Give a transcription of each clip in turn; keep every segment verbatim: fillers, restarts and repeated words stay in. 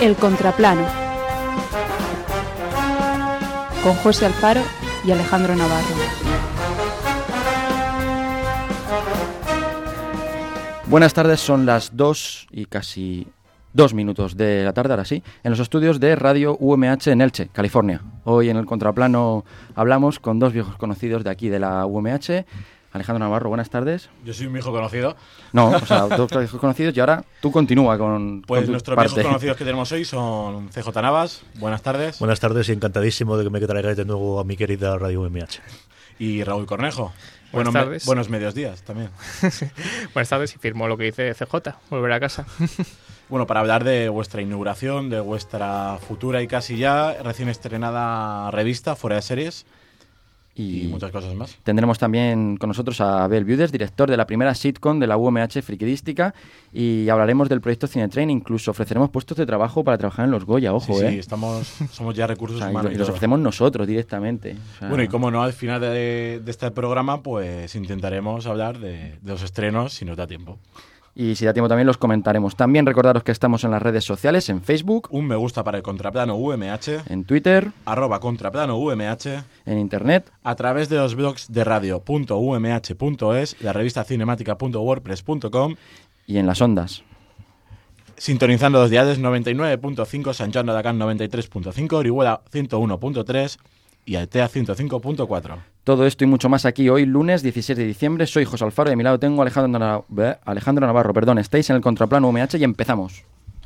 El Contraplano, con José Alfaro y Alejandro Navarro. Buenas tardes, son las dos y casi dos minutos de la tarde, ahora sí, en los estudios de Radio U M H en Elche, California. Hoy en El Contraplano hablamos con dos viejos conocidos de aquí de la U M H. Alejandro Navarro, buenas tardes. Yo soy un viejo conocido. No, o sea, dos viejos conocidos y ahora tú continúa con Pues con tu nuestros parte. viejos conocidos que tenemos hoy son C J Navas, buenas tardes. Buenas tardes y encantadísimo de que me traigáis de nuevo a mi querida Radio U M H. Y Raúl Cornejo. Buenas Buenos, tardes. Me, buenos medios días también. Buenas tardes y firmo lo que dice C J, volver a casa. Bueno, para hablar de vuestra inauguración, de vuestra futura y casi ya recién estrenada revista Fuera de Series y, y muchas cosas más. Tendremos también con nosotros a Abel Viudes, director de la primera sitcom de la U M H Frikidística, y hablaremos del proyecto Cinetrain. Incluso ofreceremos puestos de trabajo para trabajar en los Goya, ojo, sí, ¿eh? sí, estamos, somos ya recursos O sea, y humanos. lo- y los todo. ofrecemos nosotros directamente. O sea, Bueno, y como no, al final de, de este programa, pues intentaremos hablar de, de los estrenos si nos da tiempo. Y si da tiempo también los comentaremos. También recordaros que estamos en las redes sociales, en Facebook, Un me gusta para el Contraplano U M H, en Twitter, arroba Contraplano U M H, en Internet. a través de los blogs de radio punto u m h punto es, la revista cinemática punto wordpress punto com, Y en las ondas. sintonizando los diales noventa y nueve punto cinco, San Joan de Alacant noventa y tres punto cinco, Orihuela ciento uno punto tres y Altea ciento cinco punto cuatro. Todo esto y mucho más aquí hoy, lunes dieciséis de diciembre. Soy José Alfaro y a mi lado tengo a Alejandro, Nav- bleh, Alejandro Navarro. Perdón, estáis en el Contraplano U M H y empezamos.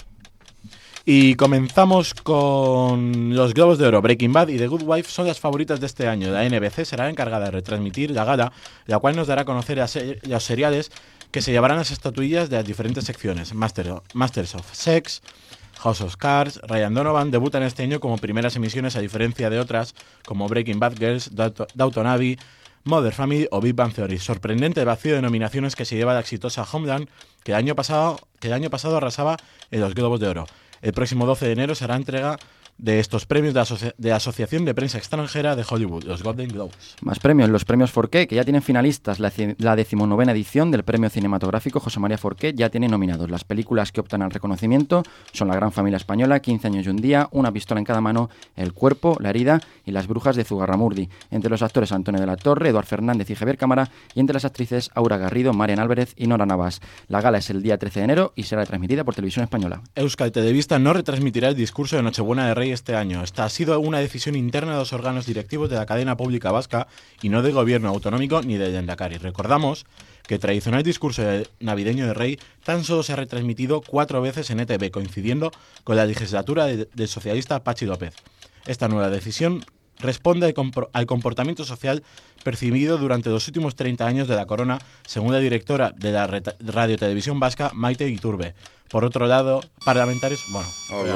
Y comenzamos con los Globos de Oro. Breaking Bad y The Good Wife son las favoritas de este año. La N B C será encargada de retransmitir la gala, la cual nos dará a conocer a se- los seriales que se llevarán las estatuillas de las diferentes secciones. Master- Masters of Sex, House of Cards, Ryan Donovan debutan este año como primeras emisiones, a diferencia de otras como Breaking Bad Girls, Dout- Downton Abbey, Mother Family o Big Bang Theory. Sorprendente el vacío de nominaciones que se lleva la exitosa Homeland, que el año pasado, que el año pasado arrasaba en los Globos de Oro. El próximo doce de enero será entrega de estos premios de la, asocia- de la Asociación de Prensa Extranjera de Hollywood, los Golden Globes. Más premios, los premios Forqué, que ya tienen finalistas. La, ci- la decimonovena edición del premio cinematográfico José María Forqué ya tiene nominados. Las películas que optan al reconocimiento son La Gran Familia Española, quince años y un día, Una pistola en cada mano, El cuerpo, La herida y Las brujas de Zugarramurdi. Entre los actores Antonio de la Torre, Eduard Fernández y Javier Cámara, y entre las actrices Aura Garrido, Marian Álvarez y Nora Navas. La gala es el día trece de enero y será transmitida por Televisión Española. Euskal Televista no retransmitirá el discurso de Nochebuena de Rey este año. Esta ha sido una decisión interna de los órganos directivos de la cadena pública vasca y no del gobierno autonómico ni del Endacari. Recordamos que el tradicional discurso de- navideño de Rey tan solo se ha retransmitido cuatro veces en E T V, coincidiendo con la legislatura de- del socialista Pachi López. Esta nueva decisión responde al, compor- al comportamiento social percibido durante los últimos treinta años de la corona, según la directora de la reta- radiotelevisión vasca, Maite Iturbe. Por otro lado, parlamentarios... Bueno,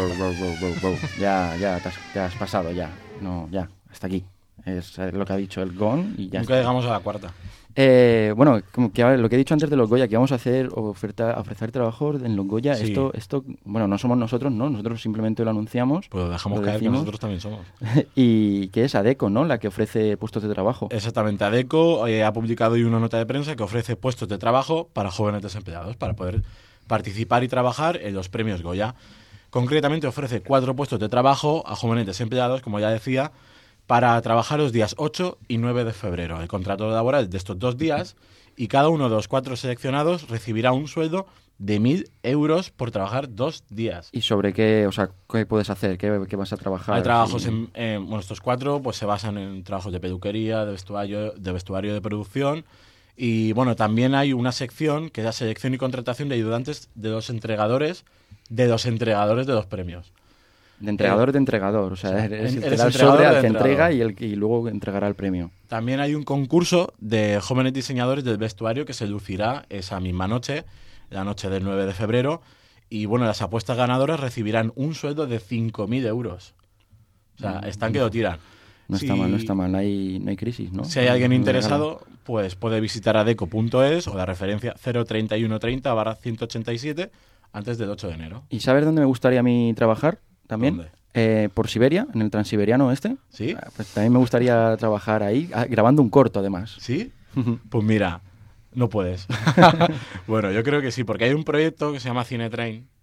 Ya, ya, te has, te has pasado, ya. No, ya, hasta aquí. Es eh, lo que ha dicho el Gon y ya nunca está. llegamos a la cuarta. Eh, bueno, como que a ver, lo que he dicho antes de los Goya, que vamos a hacer oferta, ofrecer trabajos en los Goya, Sí. esto, esto, bueno, no somos nosotros, ¿no? Nosotros simplemente lo anunciamos. Pues lo dejamos Lo caer, decimos. que nosotros también somos. Y que es ADECO, ¿no? La que ofrece puestos de trabajo. Exactamente, ADECO eh, ha publicado hoy una nota de prensa que ofrece puestos de trabajo para jóvenes desempleados, para poder participar y trabajar en los premios Goya. Concretamente ofrece cuatro puestos de trabajo a jóvenes desempleados, como ya decía, para trabajar los días ocho y nueve de febrero. El contrato laboral de estos dos días, y cada uno de los cuatro seleccionados recibirá un sueldo de mil euros por trabajar dos días. ¿Y sobre qué, o sea, qué puedes hacer? ¿Qué, qué vas a trabajar? Hay trabajos Sí. en, en- bueno, estos cuatro pues se basan en trabajos de peluquería, de vestuario, de vestuario de producción, y bueno, también hay una sección que es la selección y contratación de ayudantes de los entregadores, de los entregadores de los premios. De entregador de entregador, o sea, o sea, eres el que eres da el entregador sobre al de que entregador. entrega y, el, que- y luego entregará el premio. También hay un concurso de jóvenes diseñadores del vestuario que se lucirá esa misma noche, la noche del nueve de febrero, y bueno, las apuestas ganadoras recibirán un sueldo de cinco mil euros. O sea, están que lo tiran. No Si- está mal, no está mal, no hay, no hay crisis, ¿no? Si hay alguien No hay interesado, pues puede visitar adeco punto es o la referencia cero treinta y uno treinta barra ciento ochenta y siete antes del ocho de enero. ¿Y sabes dónde me gustaría a mí trabajar también? ¿Dónde? Eh, por Siberia, en el Transiberiano este. ¿Sí? Ah, Pues también me gustaría trabajar ahí, ah, grabando un corto además. ¿Sí? Pues mira, no puedes. Bueno, yo creo que sí, porque hay un proyecto que se llama Cinetrain,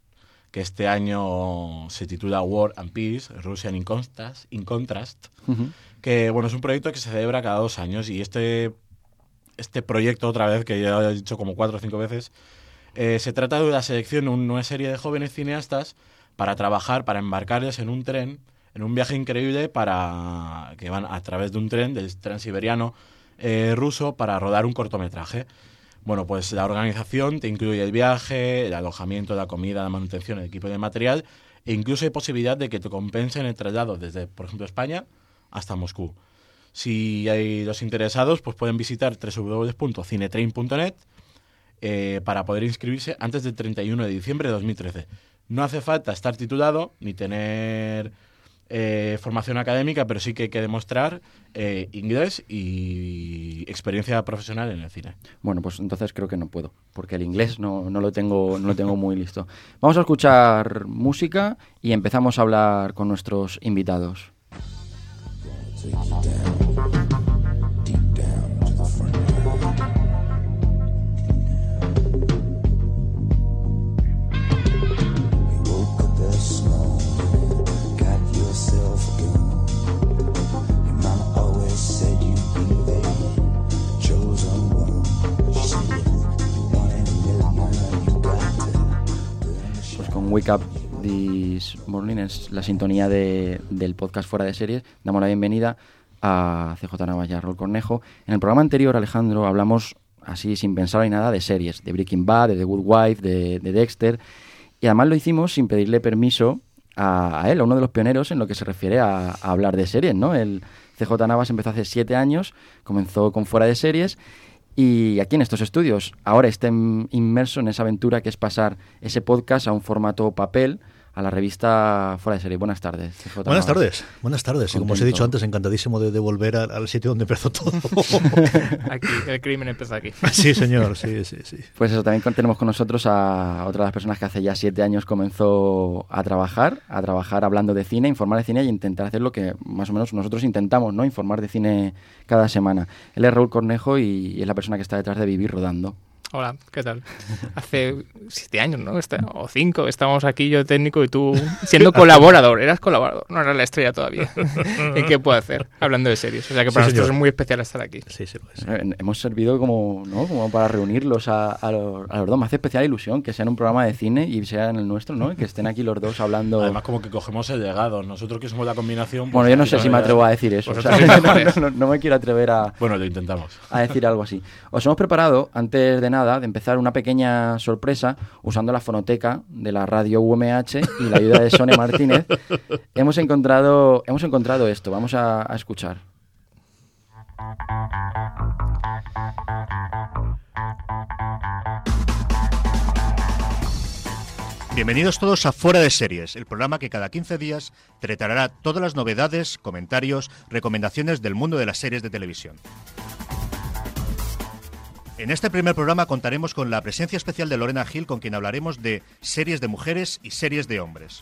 que este año se titula War and Peace, Russian in Contrast, in Contrast Uh-huh. que bueno, es un proyecto que se celebra cada dos años y este, este proyecto, otra vez, que ya he dicho como cuatro o cinco veces, eh, se trata de la selección de una serie de jóvenes cineastas para trabajar, para embarcarles en un tren, en un viaje increíble para que van a través de un tren, del tren siberiano eh, ruso, para rodar un cortometraje. Bueno, pues la organización te incluye el viaje, el alojamiento, la comida, la manutención, el equipo y el material, e incluso hay posibilidad de que te compensen el traslado desde, por ejemplo, España hasta Moscú. Si hay los interesados, pues pueden visitar doble u doble u doble u punto cinetrain punto net eh, para poder inscribirse antes del treinta y uno de diciembre de dos mil trece. No hace falta estar titulado ni tener eh, formación académica, pero sí que hay que demostrar eh, inglés y experiencia profesional en el cine. Bueno, pues entonces creo que no puedo, porque el inglés no, no lo tengo, no lo tengo muy listo. Vamos a escuchar música y empezamos a hablar con nuestros invitados. Pues con Wake Up This Morning es la sintonía de, del podcast Fuera de Series. Damos la bienvenida a C J Navas y a Raúl Cornejo. En el programa anterior, Alejandro, hablamos así sin pensar en nada de series, de Breaking Bad, de The Good Wife, de, de Dexter, y además lo hicimos sin pedirle permiso a, a él, a uno de los pioneros en lo que se refiere a, a hablar de series, ¿no? El C J Navas empezó hace siete años, comenzó con Fuera de Series, y aquí en estos estudios ahora está inmerso en esa aventura que es pasar ese podcast a un formato papel, a la revista Fuera de Series. Buenas tardes, C J Buenas Navas. tardes, buenas tardes. Y como os he dicho antes, encantadísimo de, de volver al, al sitio donde empezó todo. Aquí, el crimen empezó aquí. Sí, señor, sí, sí, sí. Pues eso, también tenemos con nosotros a otra de las personas que hace ya siete años comenzó a trabajar, a trabajar hablando de cine, informar de cine y intentar hacer lo que más o menos nosotros intentamos, ¿no? Informar de cine cada semana. Él es Raúl Cornejo y, y es la persona que está detrás de Vivir Rodando. Hola, ¿qué tal? Hace siete años, ¿no? Está, o cinco, estábamos aquí, yo técnico y tú siendo colaborador. Eras colaborador, no eras la estrella todavía. ¿Y qué puedo hacer? Hablando de series. O sea que para Sí, nosotros señor. es muy especial estar aquí. Sí, sí, lo es. Eh, Hemos servido como, ¿no? como para reunirlos a, a, los, a los dos. Me hace especial ilusión que sea en un programa de cine y sea en el nuestro, ¿no? Que estén aquí los dos hablando. Además, como que cogemos el legado. Nosotros que somos la combinación... pues, Bueno, yo no sé ya- si me atrevo a decir eso. O Vosotros sea, sois no, mejores. no- no me quiero atrever a, Bueno, lo intentamos. a decir algo así. Os hemos preparado, antes de nada, de empezar una pequeña sorpresa usando la fonoteca de la radio U M H y la ayuda de Sonia Martínez. Hemos encontrado, hemos encontrado esto. Vamos a, a escuchar. Bienvenidos todos a Fuera de Series, el programa que cada quince días tratará todas las novedades, comentarios, recomendaciones del mundo de las series de televisión. En este primer programa contaremos con la presencia especial de Lorena Gil, con quien hablaremos de series de mujeres y series de hombres.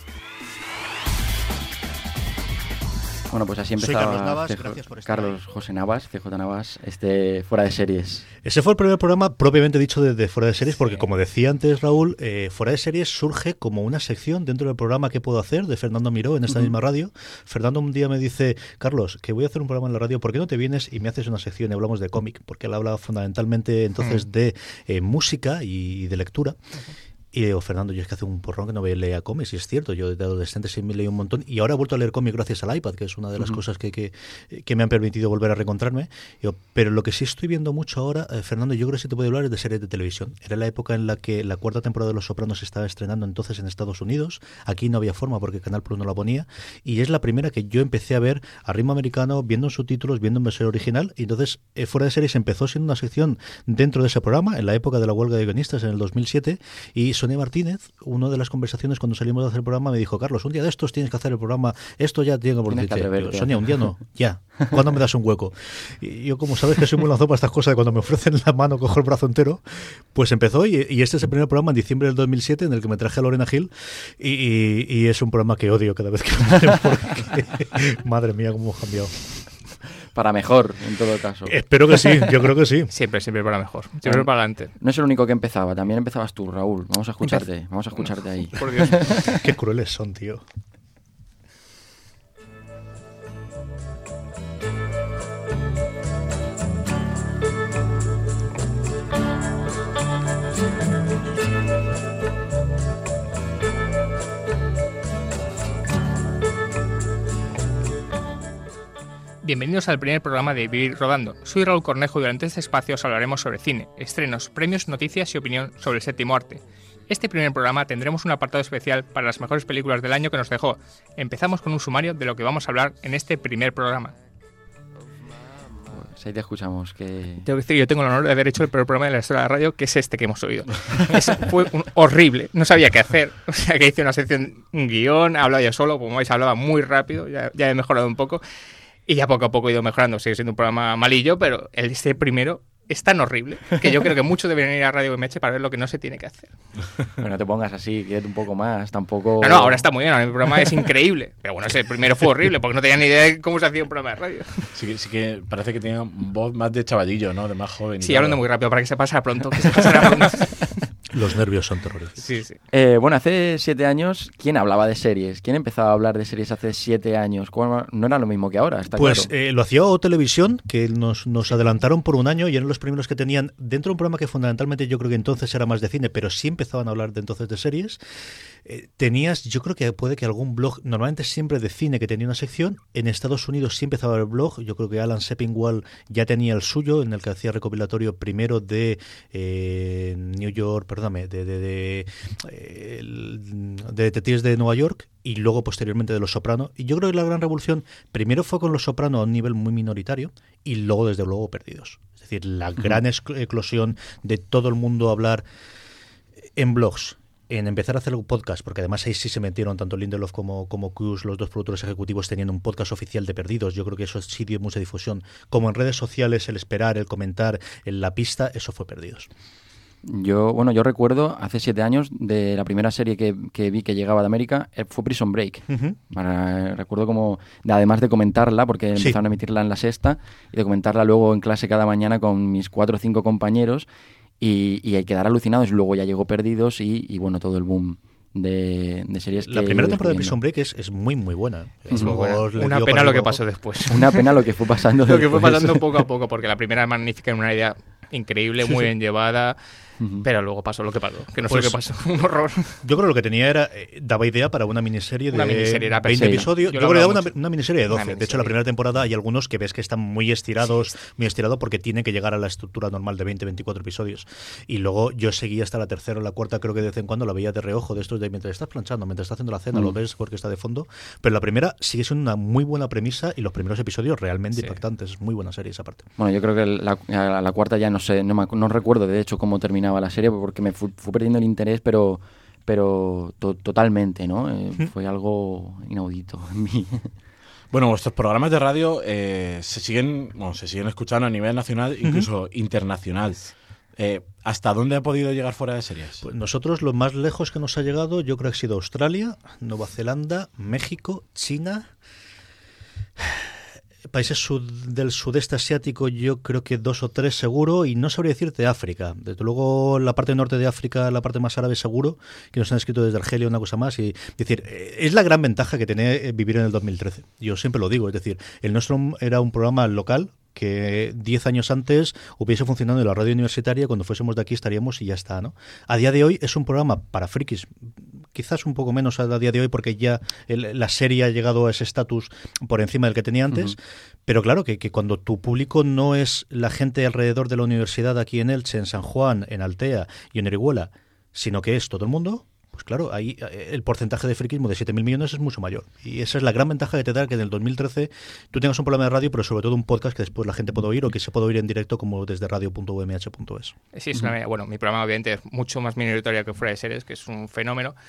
Bueno, pues así Soy empezaba Carlos Navas, C J gracias por estar Carlos ahí. José Navas, C J Navas, este Fuera de Series. Ese fue el primer programa propiamente dicho de, de Fuera de Series, porque como decía antes Raúl, eh, Fuera de Series surge como una sección dentro del programa que puedo hacer de Fernando Miró en esta Ujú. misma radio. Fernando un día me dice, Carlos, que voy a hacer un programa en la radio, ¿por qué no te vienes y me haces una sección y hablamos de cómic? Porque él habla fundamentalmente entonces Mm. de eh, música y de lectura. Y digo, Fernando, yo es que hace un porrón que no leía cómics, y es cierto, yo de adolescente sí me leí un montón, y ahora he vuelto a leer cómics gracias al iPad, que es una de las Ujú. cosas que, que, que me han permitido volver a reencontrarme. Digo, pero lo que sí estoy viendo mucho ahora, eh, Fernando, yo creo que sí te puedo hablar es de series de televisión. Era la época en la que la cuarta temporada de Los Sopranos se estaba estrenando entonces en Estados Unidos, aquí no había forma porque Canal Plus no la ponía, y es la primera que yo empecé a ver a ritmo americano, viendo en subtítulos, viendo en versión original, y entonces eh, Fuera de Series empezó siendo una sección dentro de ese programa, en la época de la huelga de guionistas en el dos mil siete, y Sonia Martínez, una de las conversaciones cuando salimos de hacer el programa, me dijo, Carlos, un día de estos tienes que hacer el programa, esto ya tiene que Tienes que decirte". atreverte. Digo, Sonia, un día no, ya, ¿cuándo me das un hueco? Y yo, como sabes que soy muy lanzado para estas cosas, de cuando me ofrecen la mano cojo el brazo entero, pues empezó, y, y este es el primer programa en diciembre del dos mil siete en el que me traje a Lorena Gil, y, y, y es un programa que odio cada vez que me hacen porque madre mía, cómo hemos cambiado. Para mejor, en todo caso. Espero que sí, yo creo que sí. Siempre, siempre para mejor. Siempre para adelante. No es el único que empezaba, también empezabas tú, Raúl. Vamos a escucharte, vamos a escucharte ahí. Por Dios. Qué crueles son, tío. Bienvenidos al primer programa de Vivir Rodando. Soy Raúl Cornejo y durante este espacio os hablaremos sobre cine, estrenos, premios, noticias y opinión sobre el séptimo arte. Este primer programa tendremos un apartado especial para las mejores películas del año que nos dejó. Empezamos con un sumario de lo que vamos a hablar en este primer programa. Pues ahí te escuchamos. Que... Tengo que decir, yo tengo el honor de haber hecho el primer programa de la historia de la radio, que es este que hemos oído. Eso fue un horrible, no sabía qué hacer. O sea, que hice una sección, un guión, hablaba yo solo, como veis hablaba muy rápido, ya, ya he mejorado un poco. Y ya poco a poco he ido mejorando. Sigue siendo un programa malillo, pero el este primero es tan horrible que yo creo que muchos deberían ir a Radio M H para ver lo que no se tiene que hacer. Pero no te pongas así, quédate un poco más, tampoco... No, no, ahora está muy bien, el programa es increíble. Pero bueno, ese primero fue horrible porque no tenía ni idea de cómo se hacía un programa de radio. Sí, que- sí que parece que tenía voz más de chavalillo, ¿no? De más joven. y Sí, tal. hablando muy rápido para que se pasara pronto, que se pasara pronto. Los nervios son terroríficos. Sí, sí. Eh, bueno, hace siete años, ¿quién hablaba de series? ¿Quién empezaba a hablar de series hace siete años? ¿Cuál- No era lo mismo que ahora, está Pues claro. eh, lo hacía O Televisión, que nos, nos adelantaron por un año y eran los primeros que tenían, dentro de un programa que fundamentalmente yo creo que entonces era más de cine, pero sí empezaban a hablar de entonces de series. Eh, tenías, yo creo que puede que algún blog, normalmente siempre de cine, que tenía una sección. En Estados Unidos sí empezaba el blog. Yo creo que Alan Sepinwall ya tenía el suyo, en el que hacía recopilatorio primero de eh, New York, perdóname, de, de, de, eh, el- de Detectives de Nueva York, y luego posteriormente de Los Soprano. Y yo creo que la gran revolución primero fue con Los Soprano a un nivel muy minoritario y luego desde luego Perdidos. Es decir, la gran esc- eclosión de todo el mundo hablar en blogs, en empezar a hacer un podcast, porque además ahí sí se metieron tanto Lindelof como, como Cus, los dos productores ejecutivos, teniendo un podcast oficial de Perdidos. Yo creo que eso sí dio mucha difusión. Como en redes sociales, el esperar, el comentar, en la pista, eso fue Perdidos. Yo, bueno, yo recuerdo hace siete años de la primera serie que, que vi que llegaba de América, eh, fue Prison Break. Uh-huh. Para- recuerdo como, de- además de comentarla, porque Sí. empezaron a emitirla en la sexta, y de comentarla luego en clase cada mañana con mis cuatro o cinco compañeros, y, y hay que quedar alucinados. Luego ya llegó Perdidos y, y bueno, todo el boom de, de series que La primera he ido temporada de descubriendo. Prison Break es, es muy, muy buena. Es muy Luego Bueno, le una dio pena para lo que luego. pasó después. Una pena lo que fue pasando Lo que fue después. pasando poco a poco, porque la primera es magnífica, una idea increíble, Sí, muy sí. bien llevada, Ujú. pero luego pasó lo que pasó, que no Pues- sé qué pasó, un horror. Yo creo que lo que tenía era, eh, daba idea para una miniserie de Una miniserie, era veinte perfecto. episodios. Yo Yo, lo creo que era hablaba una, mucho. una miniserie de Una doce. De hecho, miniserie. la primera temporada hay algunos que ves que están muy estirados, muy estirados porque tienen que llegar a la estructura normal de veinte, veinticuatro episodios. Y luego yo seguí hasta la tercera o la cuarta, creo que de vez en cuando la veía de reojo, de estos de mientras estás planchando, mientras estás haciendo la cena, Mm. lo ves porque está de fondo. Pero la primera sigue siendo una muy buena premisa y los primeros episodios realmente Sí. impactantes. Es muy buena serie esa parte. Bueno, yo creo que la, a la cuarta ya no sé, no, me acu- no recuerdo de hecho cómo terminaba la serie porque me fu- fui perdiendo el interés, pero pero to- totalmente, ¿no? Eh, fue algo inaudito en mí. Bueno, vuestros programas de radio eh, se siguen bueno, se siguen escuchando a nivel nacional, incluso internacional. Eh, ¿Hasta dónde ha podido llegar fuera de series? Pues nosotros lo más lejos que nos ha llegado yo creo que ha sido Australia, Nueva Zelanda, México, China, países sud- del sudeste asiático, yo creo que dos o tres seguro, y no sabría decirte África. Desde luego la parte norte de África, la parte más árabe seguro, que nos han escrito desde Argelia una cosa más. Y decir, eh, es la gran ventaja que tenía eh, vivir en el dos mil trece. Yo siempre lo digo, es decir, el nuestro era un programa local que diez años antes hubiese funcionado en la radio universitaria, cuando fuésemos de aquí estaríamos y ya está, ¿no? A día de hoy es un programa para frikis, quizás un poco menos a día de hoy porque ya el- la serie ha llegado a ese estatus por encima del que tenía antes, uh-huh. Pero claro que, que cuando tu público no es la gente alrededor de la universidad aquí en Elche, en San Juan, en Altea y en Orihuela, sino que es todo el mundo, pues claro, ahí el porcentaje de friquismo de siete mil millones es mucho mayor. Y esa es la gran ventaja que te da que en el dos mil trece tú tengas un programa de radio, pero sobre todo un podcast que después la gente pueda oír o que se pueda oír en directo como desde radio punto u m h punto es. Sí, es una, bueno, mi programa obviamente es mucho más minoritario que Fuera de Series, que es un fenómeno.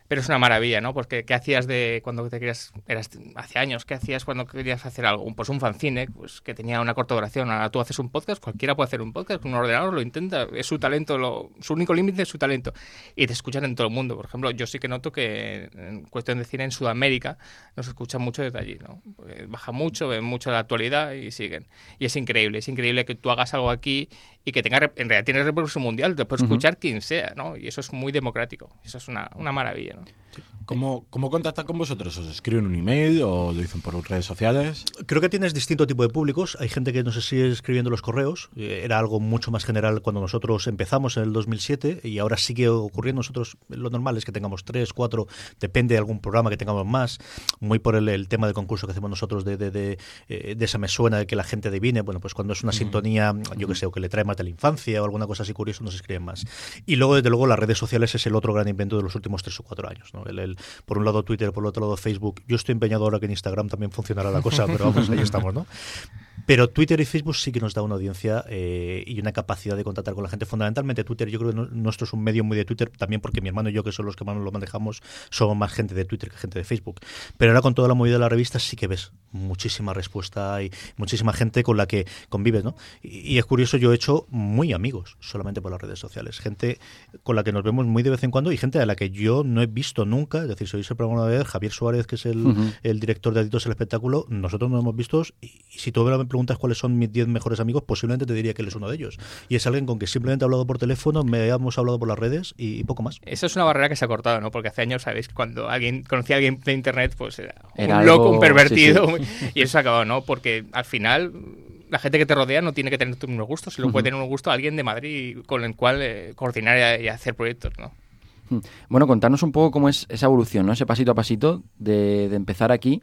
Pero es una maravilla, ¿no? Porque ¿qué hacías de cuando te querías, eras hace años, qué hacías cuando querías hacer algo? Pues un fanzine, pues que tenía una corta duración. Ahora tú haces un podcast, cualquiera puede hacer un podcast, con un ordenador lo intenta, es su talento, lo, su único límite es su talento. Y te escuchan en todo el mundo. Por ejemplo, yo sí que noto que en cuestión de cine en Sudamérica nos escuchan mucho desde allí, ¿no? Porque baja mucho, ven mucho la actualidad y siguen. Y es increíble, es increíble que tú hagas algo aquí y que tenga, en realidad tiene repercusión mundial, te puede escuchar uh-huh. quien sea, ¿no? Y eso es muy democrático, eso es una, una maravilla, ¿no? Sí. ¿Cómo, ¿Cómo contactan con vosotros? ¿Os escriben un email o lo dicen por redes sociales? Creo que tienes distinto tipo de públicos. Hay gente que nos sigue escribiendo los correos. Era algo mucho más general cuando nosotros empezamos en el dos mil siete y ahora sigue ocurriendo. Nosotros lo normal es que tengamos tres, cuatro, depende de algún programa que tengamos más, muy por el, el tema del concurso que hacemos nosotros de, de, de, de esa me suena, de que la gente adivine. Bueno, pues cuando es una sintonía, yo que sé, o que le trae más de la infancia o alguna cosa así curiosa, nos escriben más. Y luego, desde luego, las redes sociales es el otro gran invento de los últimos tres o cuatro años, ¿no? El, el, por un lado Twitter, por el otro lado Facebook. Yo estoy empeñado ahora que en Instagram también funcionará la cosa, pero vamos, ahí estamos, ¿no? Pero Twitter y Facebook sí que nos da una audiencia eh, y una capacidad de contactar con la gente. Fundamentalmente Twitter, yo creo que no, nuestro es un medio muy de Twitter, también porque mi hermano y yo, que son los que más lo manejamos, somos más gente de Twitter que gente de Facebook. Pero ahora con toda la movida de la revista sí que ves muchísima respuesta y muchísima gente con la que convives, ¿no? Y, y es curioso, yo he hecho muy amigos solamente por las redes sociales. Gente con la que nos vemos muy de vez en cuando y gente a la que yo no he visto nunca. Es decir, si oís el programa una vez, Javier Suárez, que es el, uh-huh. el director de Adictos al Espectáculo, nosotros nos hemos visto y, y si tú me preguntas cuáles son mis diez mejores amigos, posiblemente te diría que él es uno de ellos. Y es alguien con que simplemente he hablado por teléfono, me hemos hablado por las redes y, y poco más. Eso es una barrera que se ha cortado, ¿no? Porque hace años, sabéis, cuando alguien conocía a alguien de internet, pues era, era un loco, algo... un pervertido. Sí, sí. Y eso se ha acabado, ¿no? Porque al final la gente que te rodea no tiene que tener tus mismos gustos, sino uh-huh. puede tener un gusto a alguien de Madrid con el cual eh, coordinar y hacer proyectos, ¿no? Bueno, contarnos un poco cómo es esa evolución, ¿no? Ese pasito a pasito de, de empezar aquí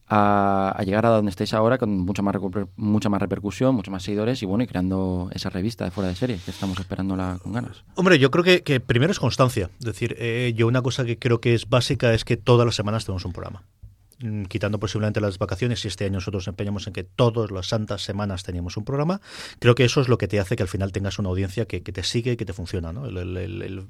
a, a llegar a donde estáis ahora con mucha más, mucha más repercusión, muchos más seguidores y bueno, y creando esa revista de Fuera de Serie que estamos esperándola con ganas. Hombre, yo creo que, que primero es constancia. Es decir, eh, yo una cosa que creo que es básica es que todas las semanas tenemos un programa. Quitando posiblemente las vacaciones, y este año nosotros empeñamos en que todas las santas semanas teníamos un programa, creo que eso es lo que te hace que al final tengas una audiencia que, que te sigue y que te funciona, ¿no? El, el, el, el,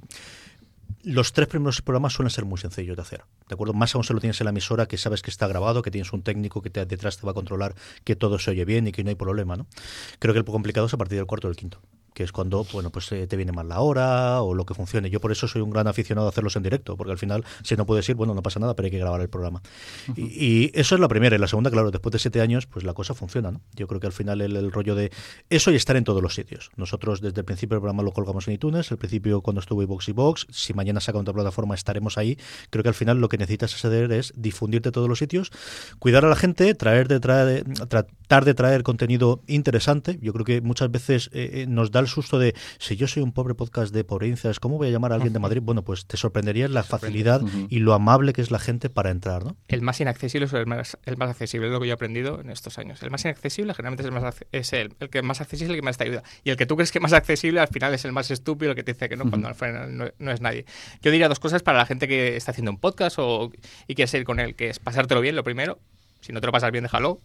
los tres primeros programas suelen ser muy sencillos de hacer, ¿de acuerdo? Más aún se lo tienes en la emisora, que sabes que está grabado, que tienes un técnico que te, detrás te va a controlar que todo se oye bien y que no hay problema, ¿no? Creo que el poco complicado es a partir del cuarto o del quinto, que es cuando, bueno, pues eh, te viene mal la hora o lo que funcione. Yo por eso soy un gran aficionado a hacerlos en directo, porque al final, si no puedes ir, bueno, no pasa nada, pero hay que grabar el programa. Uh-huh. Y, y eso es la primera. Y la segunda, claro, después de siete años, pues la cosa funciona, ¿no? Yo creo que al final el, el rollo de eso y estar en todos los sitios. Nosotros desde el principio del programa lo colgamos en iTunes, al principio cuando estuvo iVoox y Vox, si mañana saca otra plataforma estaremos ahí. Creo que al final lo que necesitas hacer es difundirte todos los sitios, cuidar a la gente, traer de traer, tratar de traer contenido interesante. Yo creo que muchas veces eh, nos da el susto de si yo soy un pobre podcast de provincias, ¿cómo voy a llamar a alguien de Madrid? Bueno, pues te sorprenderías la facilidad uh-huh. y lo amable que es la gente para entrar, ¿no? El más inaccesible es el más, el más accesible, es lo que yo he aprendido en estos años. El más inaccesible generalmente es el más es el, el que más accesible, el que más te ayuda. Y el que tú crees que es más accesible, al final es el más estúpido, el que te dice que no, uh-huh. cuando al final no, no es nadie. Yo diría dos cosas para la gente que está haciendo un podcast o, y quiere seguir con él, que es pasártelo bien, lo primero. Si no te lo pasas bien, déjalo.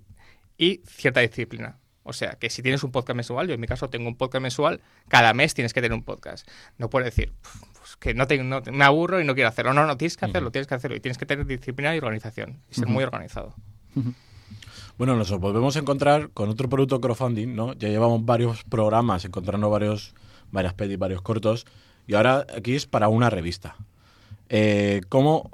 Y cierta disciplina. O sea, que si tienes un podcast mensual, yo en mi caso tengo un podcast mensual, cada mes tienes que tener un podcast. No puedes decir, pues, que no, te, no me aburro y no quiero hacerlo. No, no, tienes que hacerlo, uh-huh. tienes que hacerlo. Y tienes que tener disciplina y organización. Y ser uh-huh. muy organizado. Uh-huh. Bueno, nos volvemos a encontrar con otro producto crowdfunding, ¿no? Ya llevamos varios programas encontrando varios, varias pelis, varios cortos. Y ahora aquí es para una revista. Eh, ¿Cómo?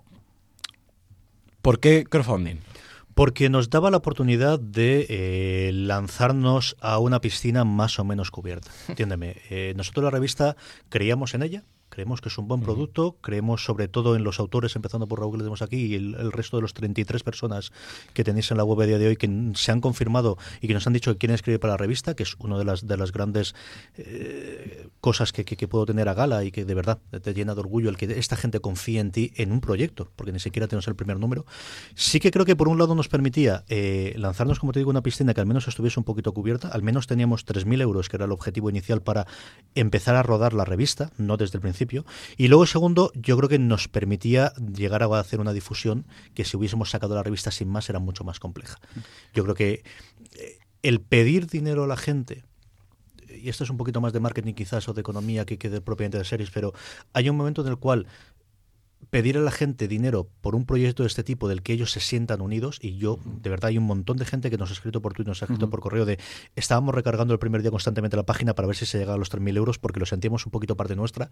¿Por qué crowdfunding? Porque nos daba la oportunidad de eh, lanzarnos a una piscina más o menos cubierta. Entiéndeme, eh, nosotros la revista creíamos en ella, creemos que es un buen producto, creemos sobre todo en los autores, empezando por Raúl que le tenemos aquí, y el, el resto de los treinta y tres personas que tenéis en la web a día de hoy que se han confirmado y que nos han dicho que quieren escribir para la revista, que es una de las de las grandes eh, cosas que, que, que puedo tener a gala y que de verdad te llena de orgullo el que esta gente confíe en ti en un proyecto, porque ni siquiera tenemos el primer número. Sí que creo que por un lado nos permitía eh, lanzarnos, como te digo, una piscina que al menos estuviese un poquito cubierta, al menos teníamos tres mil euros, que era el objetivo inicial para empezar a rodar la revista, no desde el principio. Y luego, segundo, yo creo que nos permitía llegar a hacer una difusión que si hubiésemos sacado la revista sin más era mucho más compleja. Yo creo que el pedir dinero a la gente, y esto es un poquito más de marketing quizás o de economía que, que de propiamente de series, pero hay un momento en el cual pedir a la gente dinero por un proyecto de este tipo del que ellos se sientan unidos, y yo, de verdad, hay un montón de gente que nos ha escrito por Twitter, nos ha escrito uh-huh. por correo de estábamos recargando el primer día constantemente la página para ver si se llegaba a los tres mil euros porque lo sentíamos un poquito parte nuestra.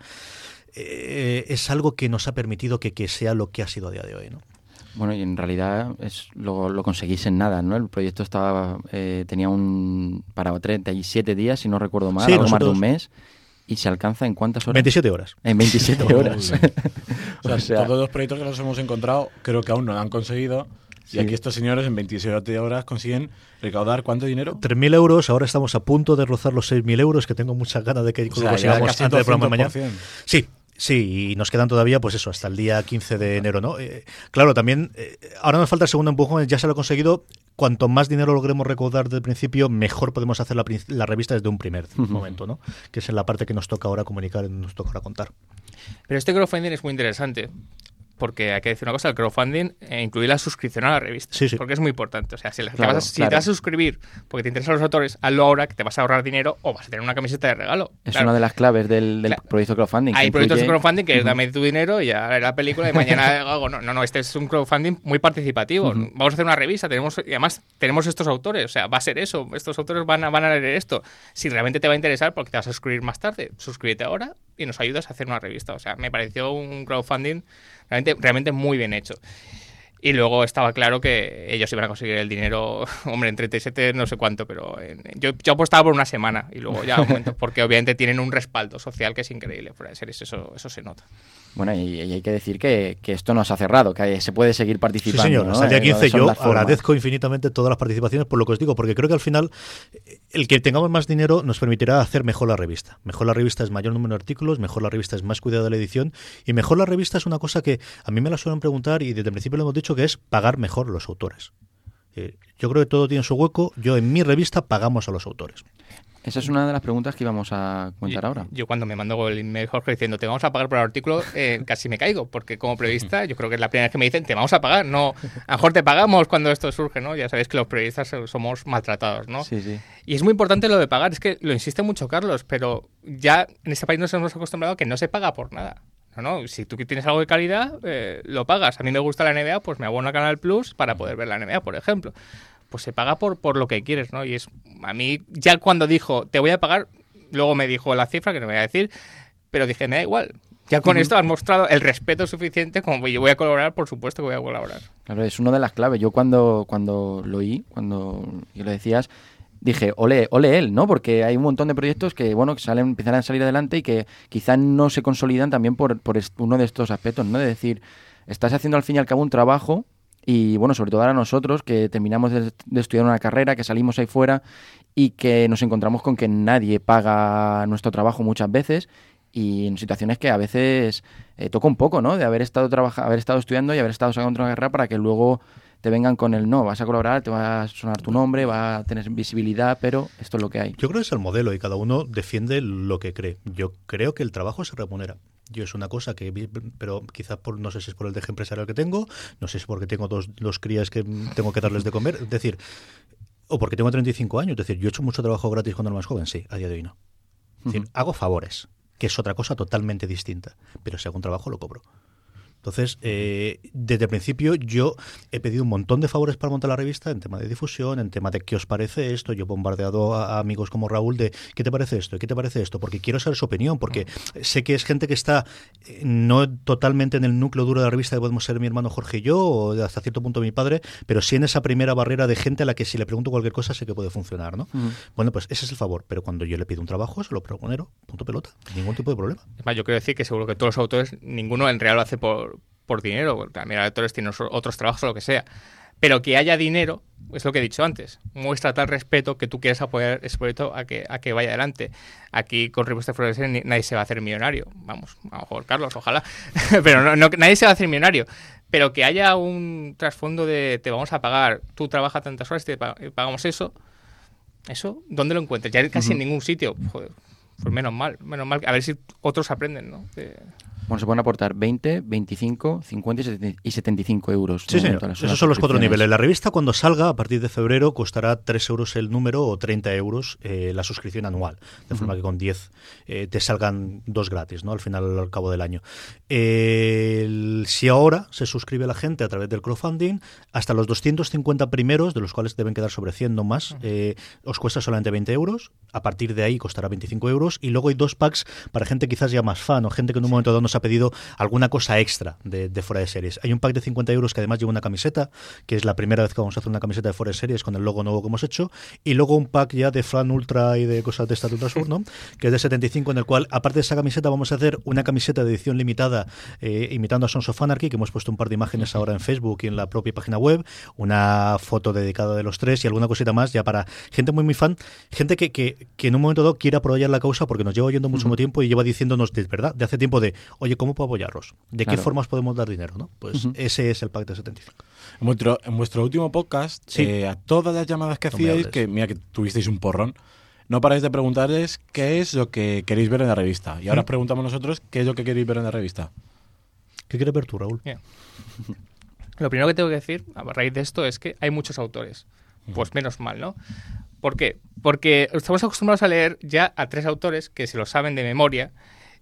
Eh, es algo que nos ha permitido que, que sea lo que ha sido a día de hoy, ¿no? Bueno, y en realidad es lo, lo conseguís en nada, ¿no? El proyecto estaba eh, tenía un para treinta y siete días, si no recuerdo mal, sí, algo nosotros... más de un mes. ¿Y se alcanza en cuántas horas? veintisiete horas. En veintisiete horas. o, sea, o sea, todos los proyectos que nos hemos encontrado creo que aún no lo han conseguido. Sí. Y aquí estos señores en veintisiete horas consiguen recaudar ¿cuánto dinero? tres mil euros. Ahora estamos a punto de rozar los seis mil euros, que tengo muchas ganas de que o sea, lo consigamos antes del programa de mañana. Sí. Sí, y nos quedan todavía, pues eso, hasta el día quince de enero, ¿no? Eh, claro, también, eh, ahora nos falta el segundo empujón, ya se lo he conseguido. Cuanto más dinero logremos recaudar desde el principio, mejor podemos hacer la, la revista desde un primer uh-huh. momento, ¿no? Que es en la parte que nos toca ahora comunicar, nos toca ahora contar. Pero este crowdfunding es muy interesante. Porque hay que decir una cosa, el crowdfunding eh, incluye la suscripción a la revista. Sí, sí. Porque es muy importante. O sea, si, claro, te, vas a, si claro. te vas a suscribir porque te interesan los autores, hazlo ahora, que te vas a ahorrar dinero o vas a tener una camiseta de regalo. Es claro. una de las claves del, del claro. proyecto crowdfunding. Hay incluye... proyectos de crowdfunding que uh-huh. dame tu dinero y ya haré la película y mañana hago... No, no, no, este es un crowdfunding muy participativo. Uh-huh. Vamos a hacer una revista, tenemos y además tenemos estos autores. O sea, va a ser eso. Estos autores van a, van a leer esto. Si realmente te va a interesar, porque te vas a suscribir más tarde, suscríbete ahora y nos ayudas a hacer una revista. O sea, me pareció un crowdfunding realmente, realmente muy bien hecho. Y luego estaba claro que ellos iban a conseguir el dinero, hombre, en treinta y siete no sé cuánto, pero en, yo, yo apostaba por una semana y luego ya un momento, porque obviamente tienen un respaldo social que es increíble. Fuera de series, eso, eso se nota. Bueno, y, y hay que decir que, que esto no se ha cerrado, que se puede seguir participando. Sí, señor, ¿no? hasta el día quince yo agradezco formas. infinitamente todas las participaciones por lo que os digo, porque creo que al final el que tengamos más dinero nos permitirá hacer mejor la revista. Mejor la revista es mayor número de artículos, mejor la revista es más cuidado de la edición y mejor la revista es una cosa que a mí me la suelen preguntar y desde el principio lo hemos dicho, que es pagar mejor los autores. Eh, yo creo que todo tiene su hueco. Yo en mi revista pagamos a los autores. Esa es una de las preguntas que íbamos a comentar yo, ahora. Yo cuando me mandó el email Jorge diciendo te vamos a pagar por el artículo, eh, casi me caigo, porque como periodista yo creo que es la primera vez que me dicen te vamos a pagar, no, a lo mejor te pagamos cuando esto surge, ¿no? Ya sabéis que los periodistas somos maltratados, ¿no? Sí, sí. Y es muy importante lo de pagar, es que lo insiste mucho Carlos, pero ya en este país nos hemos acostumbrado a que no se paga por nada. No, no, si tú tienes algo de calidad, eh, lo pagas. A mí me gusta la N B A, pues me abono a Canal Plus para poder ver la N B A, por ejemplo. Pues se paga por, por lo que quieres, ¿no? Y es a mí, ya cuando dijo, te voy a pagar, luego me dijo la cifra, que no voy a decir, pero dije, me da igual. Ya con uh-huh. esto has mostrado el respeto suficiente, como yo voy a colaborar, por supuesto que voy a colaborar. Claro, es una de las claves. Yo cuando, cuando lo oí, cuando lo decías, dije, ole, ole él, ¿no? Porque hay un montón de proyectos que, bueno, que salen, empiezan a salir adelante y que quizá no se consolidan también por, por uno de estos aspectos, ¿no? De decir, estás haciendo al fin y al cabo un trabajo. Y bueno, sobre todo ahora nosotros que terminamos de, de estudiar una carrera, que salimos ahí fuera y que nos encontramos con que nadie paga nuestro trabajo muchas veces y en situaciones que a veces eh, toca un poco, ¿no? De haber estado trabaja, haber estado estudiando y haber estado sacando una carrera para que luego te vengan con el no, vas a colaborar, te va a sonar tu nombre, va a tener visibilidad, pero esto es lo que hay. Yo creo que es el modelo y cada uno defiende lo que cree. Yo creo que el trabajo se remunera. Yo es una cosa que, pero quizás por, no sé si es por el deje empresarial que tengo, no sé si es porque tengo dos, dos crías que tengo que darles de comer, es decir, o porque tengo treinta y cinco años, es decir, yo he hecho mucho trabajo gratis cuando era más joven, sí, a día de hoy no. Es decir, uh-huh. hago favores, que es otra cosa totalmente distinta, pero si hago un trabajo lo cobro. Entonces, eh, desde el principio yo he pedido un montón de favores para montar la revista en tema de difusión, en tema de qué os parece esto. Yo he bombardeado a, a amigos como Raúl de ¿qué te parece esto? ¿Qué te parece esto? Porque quiero saber su opinión, porque sé que es gente que está eh, no totalmente en el núcleo duro de la revista que podemos ser mi hermano Jorge y yo, o hasta cierto punto mi padre, pero sí en esa primera barrera de gente a la que si le pregunto cualquier cosa sé que puede funcionar, ¿no? Uh-huh. Bueno, pues ese es el favor, pero cuando yo le pido un trabajo se lo proponero, punto pelota, ningún tipo de problema. Es más, yo quiero decir que seguro que todos los autores, ninguno en real lo hace por por dinero, también los autores tienen otros trabajos o lo que sea, pero que haya dinero, es lo que he dicho antes, muestra tal respeto que tú quieres apoyar ese proyecto a que, a que vaya adelante. Aquí con Revista Fuera de Series nadie se va a hacer millonario, vamos, a lo mejor Carlos, ojalá, pero no, no, nadie se va a hacer millonario, pero que haya un trasfondo de te vamos a pagar, tú trabajas tantas horas y te pagamos eso, eso, ¿dónde lo encuentras? Ya casi uh-huh. en ningún sitio, joder, pues menos mal, menos mal, a ver si otros aprenden, ¿no? De... Bueno, se pueden aportar veinte, veinticinco, cincuenta y setenta y cinco euros. Sí, señor. Esos son los cuatro niveles. La revista, cuando salga, a partir de febrero, costará tres euros el número o treinta euros eh, la suscripción anual. De forma uh-huh. que con diez eh, te salgan dos gratis, ¿no? Al final, al cabo del año. Eh, el, si ahora se suscribe la gente a través del crowdfunding, hasta los doscientos cincuenta primeros, de los cuales deben quedar sobre cien no más, eh, os cuesta solamente veinte euros. A partir de ahí costará veinticinco euros. Y luego hay dos packs para gente quizás ya más fan o gente que en un momento dado nos ha pedido alguna cosa extra de, de Fuera de Series. Hay un pack de cincuenta euros que además lleva una camiseta, que es la primera vez que vamos a hacer una camiseta de Fuera de Series con el logo nuevo que hemos hecho, y luego un pack ya de fan ultra y de cosas de Estatus Sur, ¿no? Que es de setenta y cinco, en el cual, aparte de esa camiseta, vamos a hacer una camiseta de edición limitada eh, imitando a Sons of Anarchy, que hemos puesto un par de imágenes ahora en Facebook y en la propia página web, una foto dedicada de los tres y alguna cosita más ya para gente muy muy fan, gente que, que, que en un momento dado quiere apoyar la causa porque nos lleva oyendo mucho uh-huh. tiempo y lleva diciéndonos de verdad, de hace tiempo de, oye, ¿cómo puedo apoyarlos? ¿De claro. qué formas podemos dar dinero? ¿no? Pues uh-huh. ese es el pack de setenta y cinco. En vuestro, en vuestro último podcast, sí. eh, a todas las llamadas que no hacíais, que mira que tuvisteis un porrón, no paráis de preguntarles qué es lo que queréis ver en la revista. Y ahora ¿Mm? preguntamos nosotros qué es lo que queréis ver en la revista. ¿Qué quieres ver tú, Raúl? Yeah. Lo primero que tengo que decir, a raíz de esto, es que hay muchos autores. Pues menos mal, ¿no? ¿Por qué? Porque estamos acostumbrados a leer ya a tres autores que se lo saben de memoria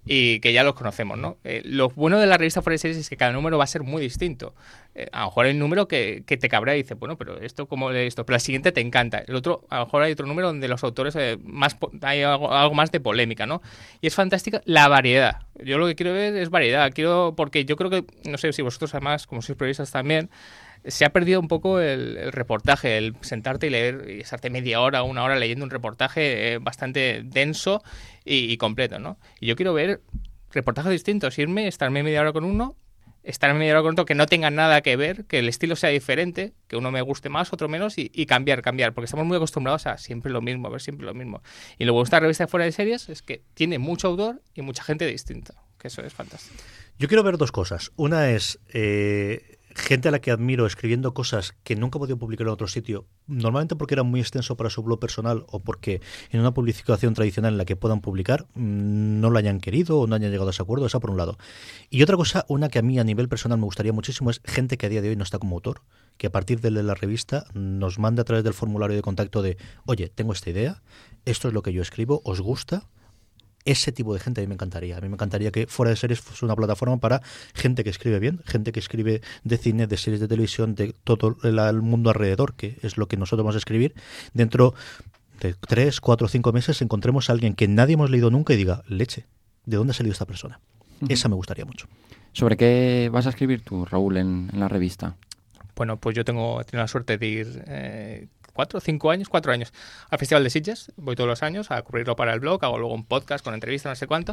y que ya los conocemos, ¿no? Eh, lo bueno de la revista Fuera de Series es que cada número va a ser muy distinto. Eh, a lo mejor hay un número que, que te cabrea y dices, bueno, pero esto, ¿cómo lees esto? Pero el siguiente te encanta. El otro, a lo mejor hay otro número donde los autores eh, más hay algo, algo más de polémica, ¿no? Y es fantástica la variedad. Yo lo que quiero ver es variedad. Quiero, porque yo creo que, no sé si vosotros además, como sois periodistas también, se ha perdido un poco el, el reportaje, el sentarte y leer, y estarte media hora, una hora leyendo un reportaje eh, bastante denso y, y completo, ¿no? Y yo quiero ver reportajes distintos, irme, estarme media hora con uno, estarme media hora con otro que no tenga nada que ver, que el estilo sea diferente, que uno me guste más, otro menos, y, y cambiar, cambiar, porque estamos muy acostumbrados a siempre lo mismo, a ver siempre lo mismo. Y lo bueno de esta revista de Fuera de Series es que tiene mucho autor y mucha gente distinta, que eso es fantástico. Yo quiero ver dos cosas. Una es eh, gente a la que admiro escribiendo cosas que nunca he podido publicar en otro sitio, normalmente porque era muy extenso para su blog personal o porque en una publicación tradicional en la que puedan publicar no lo hayan querido o no hayan llegado a ese acuerdo. Esa por un lado. Y otra cosa, una que a mí a nivel personal me gustaría muchísimo, es gente que a día de hoy no está como autor, que a partir de la revista nos mande a través del formulario de contacto de, oye, tengo esta idea, esto es lo que yo escribo, ¿os gusta? Ese tipo de gente a mí me encantaría. A mí me encantaría que Fuera de Series fuese una plataforma para gente que escribe bien, gente que escribe de cine, de series de televisión, de todo el, el mundo alrededor, que es lo que nosotros vamos a escribir. Dentro de tres, cuatro, cinco meses encontremos a alguien que nadie hemos leído nunca y diga, leche, ¿de dónde ha salido esta persona? Uh-huh. Esa me gustaría mucho. ¿Sobre qué vas a escribir tú, Raúl, en, en la revista? Bueno, pues yo tengo, tengo la suerte de ir... Eh, cuatro, cinco años, cuatro años al Festival de Sitges. Voy todos los años a cubrirlo para el blog, hago luego un podcast con entrevistas, no sé cuánto.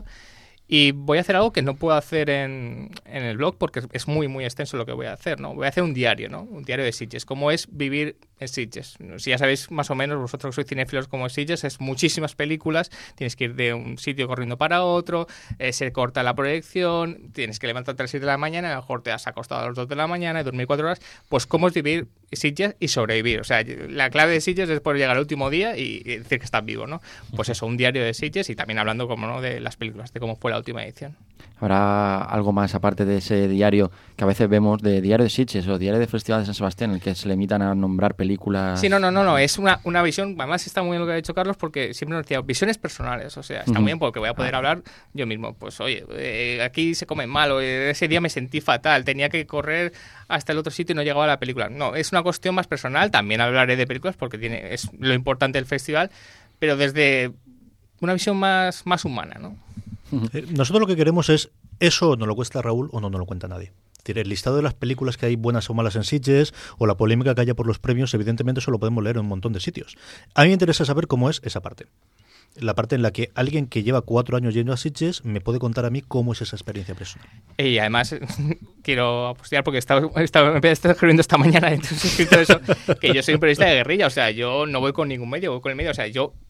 Y voy a hacer algo que no puedo hacer en, en el blog porque es muy, muy extenso lo que voy a hacer, ¿no? Voy a hacer un diario, ¿no? Un diario de Sitges. ¿Cómo es vivir en Sitges? Si ya sabéis más o menos, vosotros que sois cinéfilos como Sitges, es muchísimas películas, tienes que ir de un sitio corriendo para otro, eh, se corta la proyección, tienes que levantarte a las siete de la mañana, a lo mejor te has acostado a las dos de la mañana y dormir cuatro horas. Pues cómo es vivir Sitges y sobrevivir. O sea, la clave de Sitges es poder llegar al último día y, y decir que estás vivo, ¿no? Pues eso, un diario de Sitges y también hablando, como no, de las películas, de cómo fue la última edición. ¿Habrá algo más aparte de ese diario que a veces vemos de diario de Sitges o diario de Festival de San Sebastián, en el que se limitan a nombrar películas? Sí, no, no, no, no. Es una, una visión, además está muy bien lo que ha dicho Carlos, porque siempre nos decía visiones personales, o sea, está uh-huh. muy bien porque voy a poder hablar yo mismo. Pues oye, eh, aquí se come mal, o ese día me sentí fatal, tenía que correr hasta el otro sitio y no llegaba a la película. No, es una cuestión más personal, también hablaré de películas porque tiene es lo importante del festival, pero desde una visión más, más humana, ¿no? Nosotros lo que queremos es, eso no lo cuesta Raúl o no nos lo cuenta nadie. Es decir, el listado de las películas que hay buenas o malas en Sitges o la polémica que haya por los premios, evidentemente eso lo podemos leer en un montón de sitios. A mí me interesa saber cómo es esa parte. La parte en la que alguien que lleva cuatro años yendo a Sitges me puede contar a mí cómo es esa experiencia personal. Y además quiero apostiar porque estaba, estaba, me estaba escribiendo esta mañana, entonces he escrito eso, que yo soy un periodista de guerrilla, o sea, yo no voy con ningún medio, voy con el medio, o sea, yo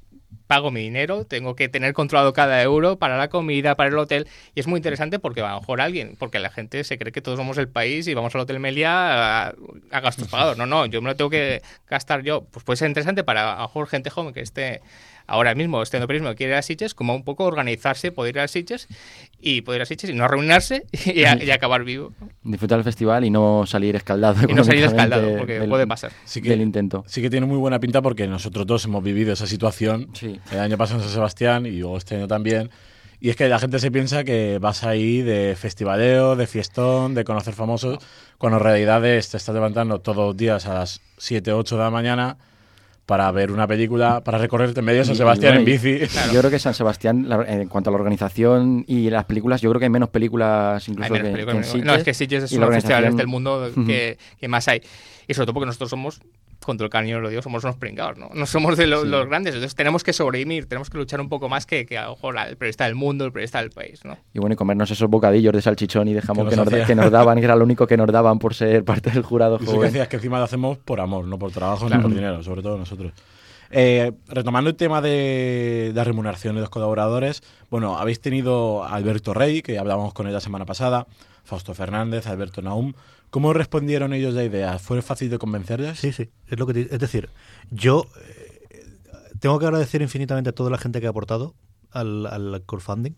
pago mi dinero, tengo que tener controlado cada euro para la comida, para el hotel, y es muy interesante porque a lo mejor alguien, porque la gente se cree que todos somos el país y vamos al Hotel Meliá a, a gastos pagados. No, no, yo me lo tengo que gastar yo. Pues puede ser interesante para a lo mejor gente joven que esté ahora mismo estando prismo que quiere ir a Sitges, como un poco organizarse, poder ir a Sitges y poder ir a Sitges y no arruinarse y, a, y acabar vivo. Disfrutar del festival y no salir escaldado. Y no salir escaldado, porque del, puede pasar. Sí que, del intento. Sí que tiene muy buena pinta porque nosotros dos hemos vivido esa situación. Sí. El año pasado en San Sebastián y luego este año también. Y es que la gente se piensa que vas ahí de festivaleo, de fiestón, de conocer famosos, cuando en realidad es, te estás levantando todos los días a las siete, ocho de la mañana para ver una película, para recorrerte medio de San Sebastián y, bueno, en bici. Claro. Yo creo que San Sebastián, la, en cuanto a la organización y las películas, yo creo que hay menos películas incluso hay menos que, películas, que en Sitges. No, es que Sitges es uno de los festivales del mundo que, que más hay. Y sobre todo porque nosotros somos, con todo el cariño lo digo, somos unos pringados, ¿no? No somos de lo, sí. los grandes, entonces tenemos que sobrevivir, tenemos que luchar un poco más que, que a lo mejor el periodista del mundo, el periodista del país, ¿no? Y bueno, y comernos esos bocadillos de salchichón y de jamón que, que, nos, nos que nos daban, que era lo único que nos daban por ser parte del jurado y joven. Eso que decías que encima lo hacemos por amor, no por trabajo, claro. ni por dinero, sobre todo nosotros. Eh, retomando el tema de la remuneración de los colaboradores, bueno, habéis tenido a Alberto Rey, que hablábamos con él la semana pasada, Fausto Fernández, Alberto Naum. ¿Cómo respondieron ellos la idea? ¿Fue fácil de convencerles? Sí, sí. Es, lo que te, es decir, yo eh, tengo que agradecer infinitamente a toda la gente que ha aportado al, al crowdfunding,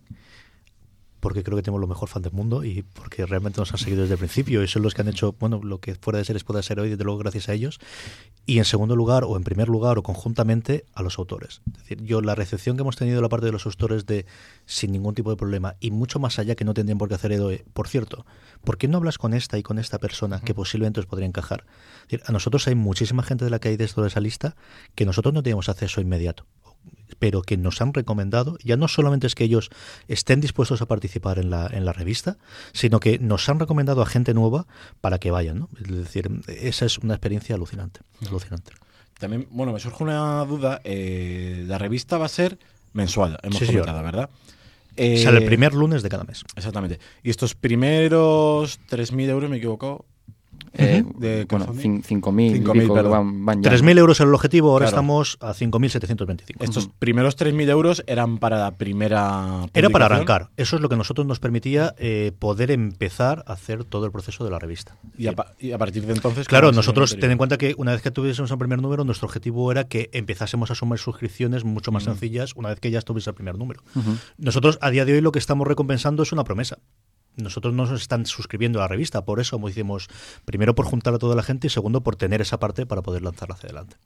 porque creo que tenemos los mejores fans del mundo y porque realmente nos han seguido desde el principio y son los que han hecho, bueno, lo que fuera de series pueda ser hoy, desde luego gracias a ellos. Y en segundo lugar, o en primer lugar, o conjuntamente, a los autores. Es decir, yo la recepción que hemos tenido de la parte de los autores de sin ningún tipo de problema y mucho más allá que no tendrían por qué hacer Edo, por cierto, ¿por qué no hablas con esta y con esta persona que posiblemente os podría encajar? Es decir, a nosotros hay muchísima gente de la que hay dentro de esa lista que nosotros no teníamos acceso inmediato, pero que nos han recomendado. Ya no solamente es que ellos estén dispuestos a participar en la, en la revista, sino que nos han recomendado a gente nueva para que vayan, ¿no? Es decir, esa es una experiencia alucinante, alucinante. También, bueno, me surge una duda. Eh, la revista va a ser mensual, hemos sí, comentado, sí, ¿verdad? Eh, Sale el primer lunes de cada mes. Exactamente. Y estos primeros tres mil euros, me he equivocado. Eh, de bueno, cinco mil van, van tres mil euros era el objetivo, ahora claro. estamos a cinco mil setecientos veinticinco. Estos uh-huh. primeros tres mil euros eran para la primera Era para arrancar. Eso es lo que a nosotros nos permitía eh, poder empezar a hacer todo el proceso de la revista. Y a, pa- y a partir de entonces... Claro, nosotros, ten en cuenta que una vez que tuviésemos el primer número, nuestro objetivo era que empezásemos a sumar suscripciones mucho más uh-huh. sencillas una vez que ya estuviese el primer número. Uh-huh. Nosotros, a día de hoy, lo que estamos recompensando es una promesa. Nosotros no nos están suscribiendo a la revista, por eso como hicimos, primero por juntar a toda la gente y segundo por tener esa parte para poder lanzarla hacia adelante.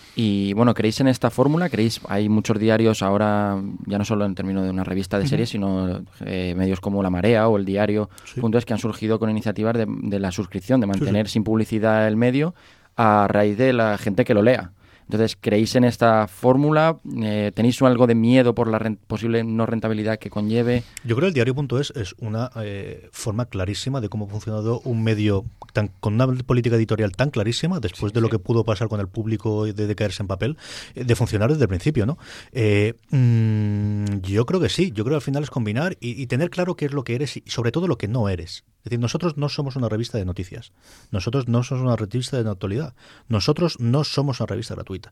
Y bueno, ¿creéis en esta fórmula? ¿Creéis? Hay muchos diarios ahora, ya no solo en términos de una revista de series, uh-huh. sino eh, medios como La Marea o El Diario, sí. puntos que han surgido con iniciativas de, de la suscripción, de mantener sí, sí. sin publicidad el medio a raíz de la gente que lo lea. Entonces, ¿creéis en esta fórmula? Eh, ¿Tenéis algo de miedo por la rent- posible no rentabilidad que conlleve? Yo creo que el diario punto es es una eh, forma clarísima de cómo ha funcionado un medio tan, con una política editorial tan clarísima, después sí, de lo sí. que pudo pasar con el público de, de caerse en papel, de funcionar desde el principio, ¿no? Eh, mmm, yo creo que sí. Yo creo que al final es combinar y, y tener claro qué es lo que eres y sobre todo lo que no eres. Es decir, nosotros no somos una revista de noticias. Nosotros no somos una revista de actualidad. Nosotros no somos una revista gratuita.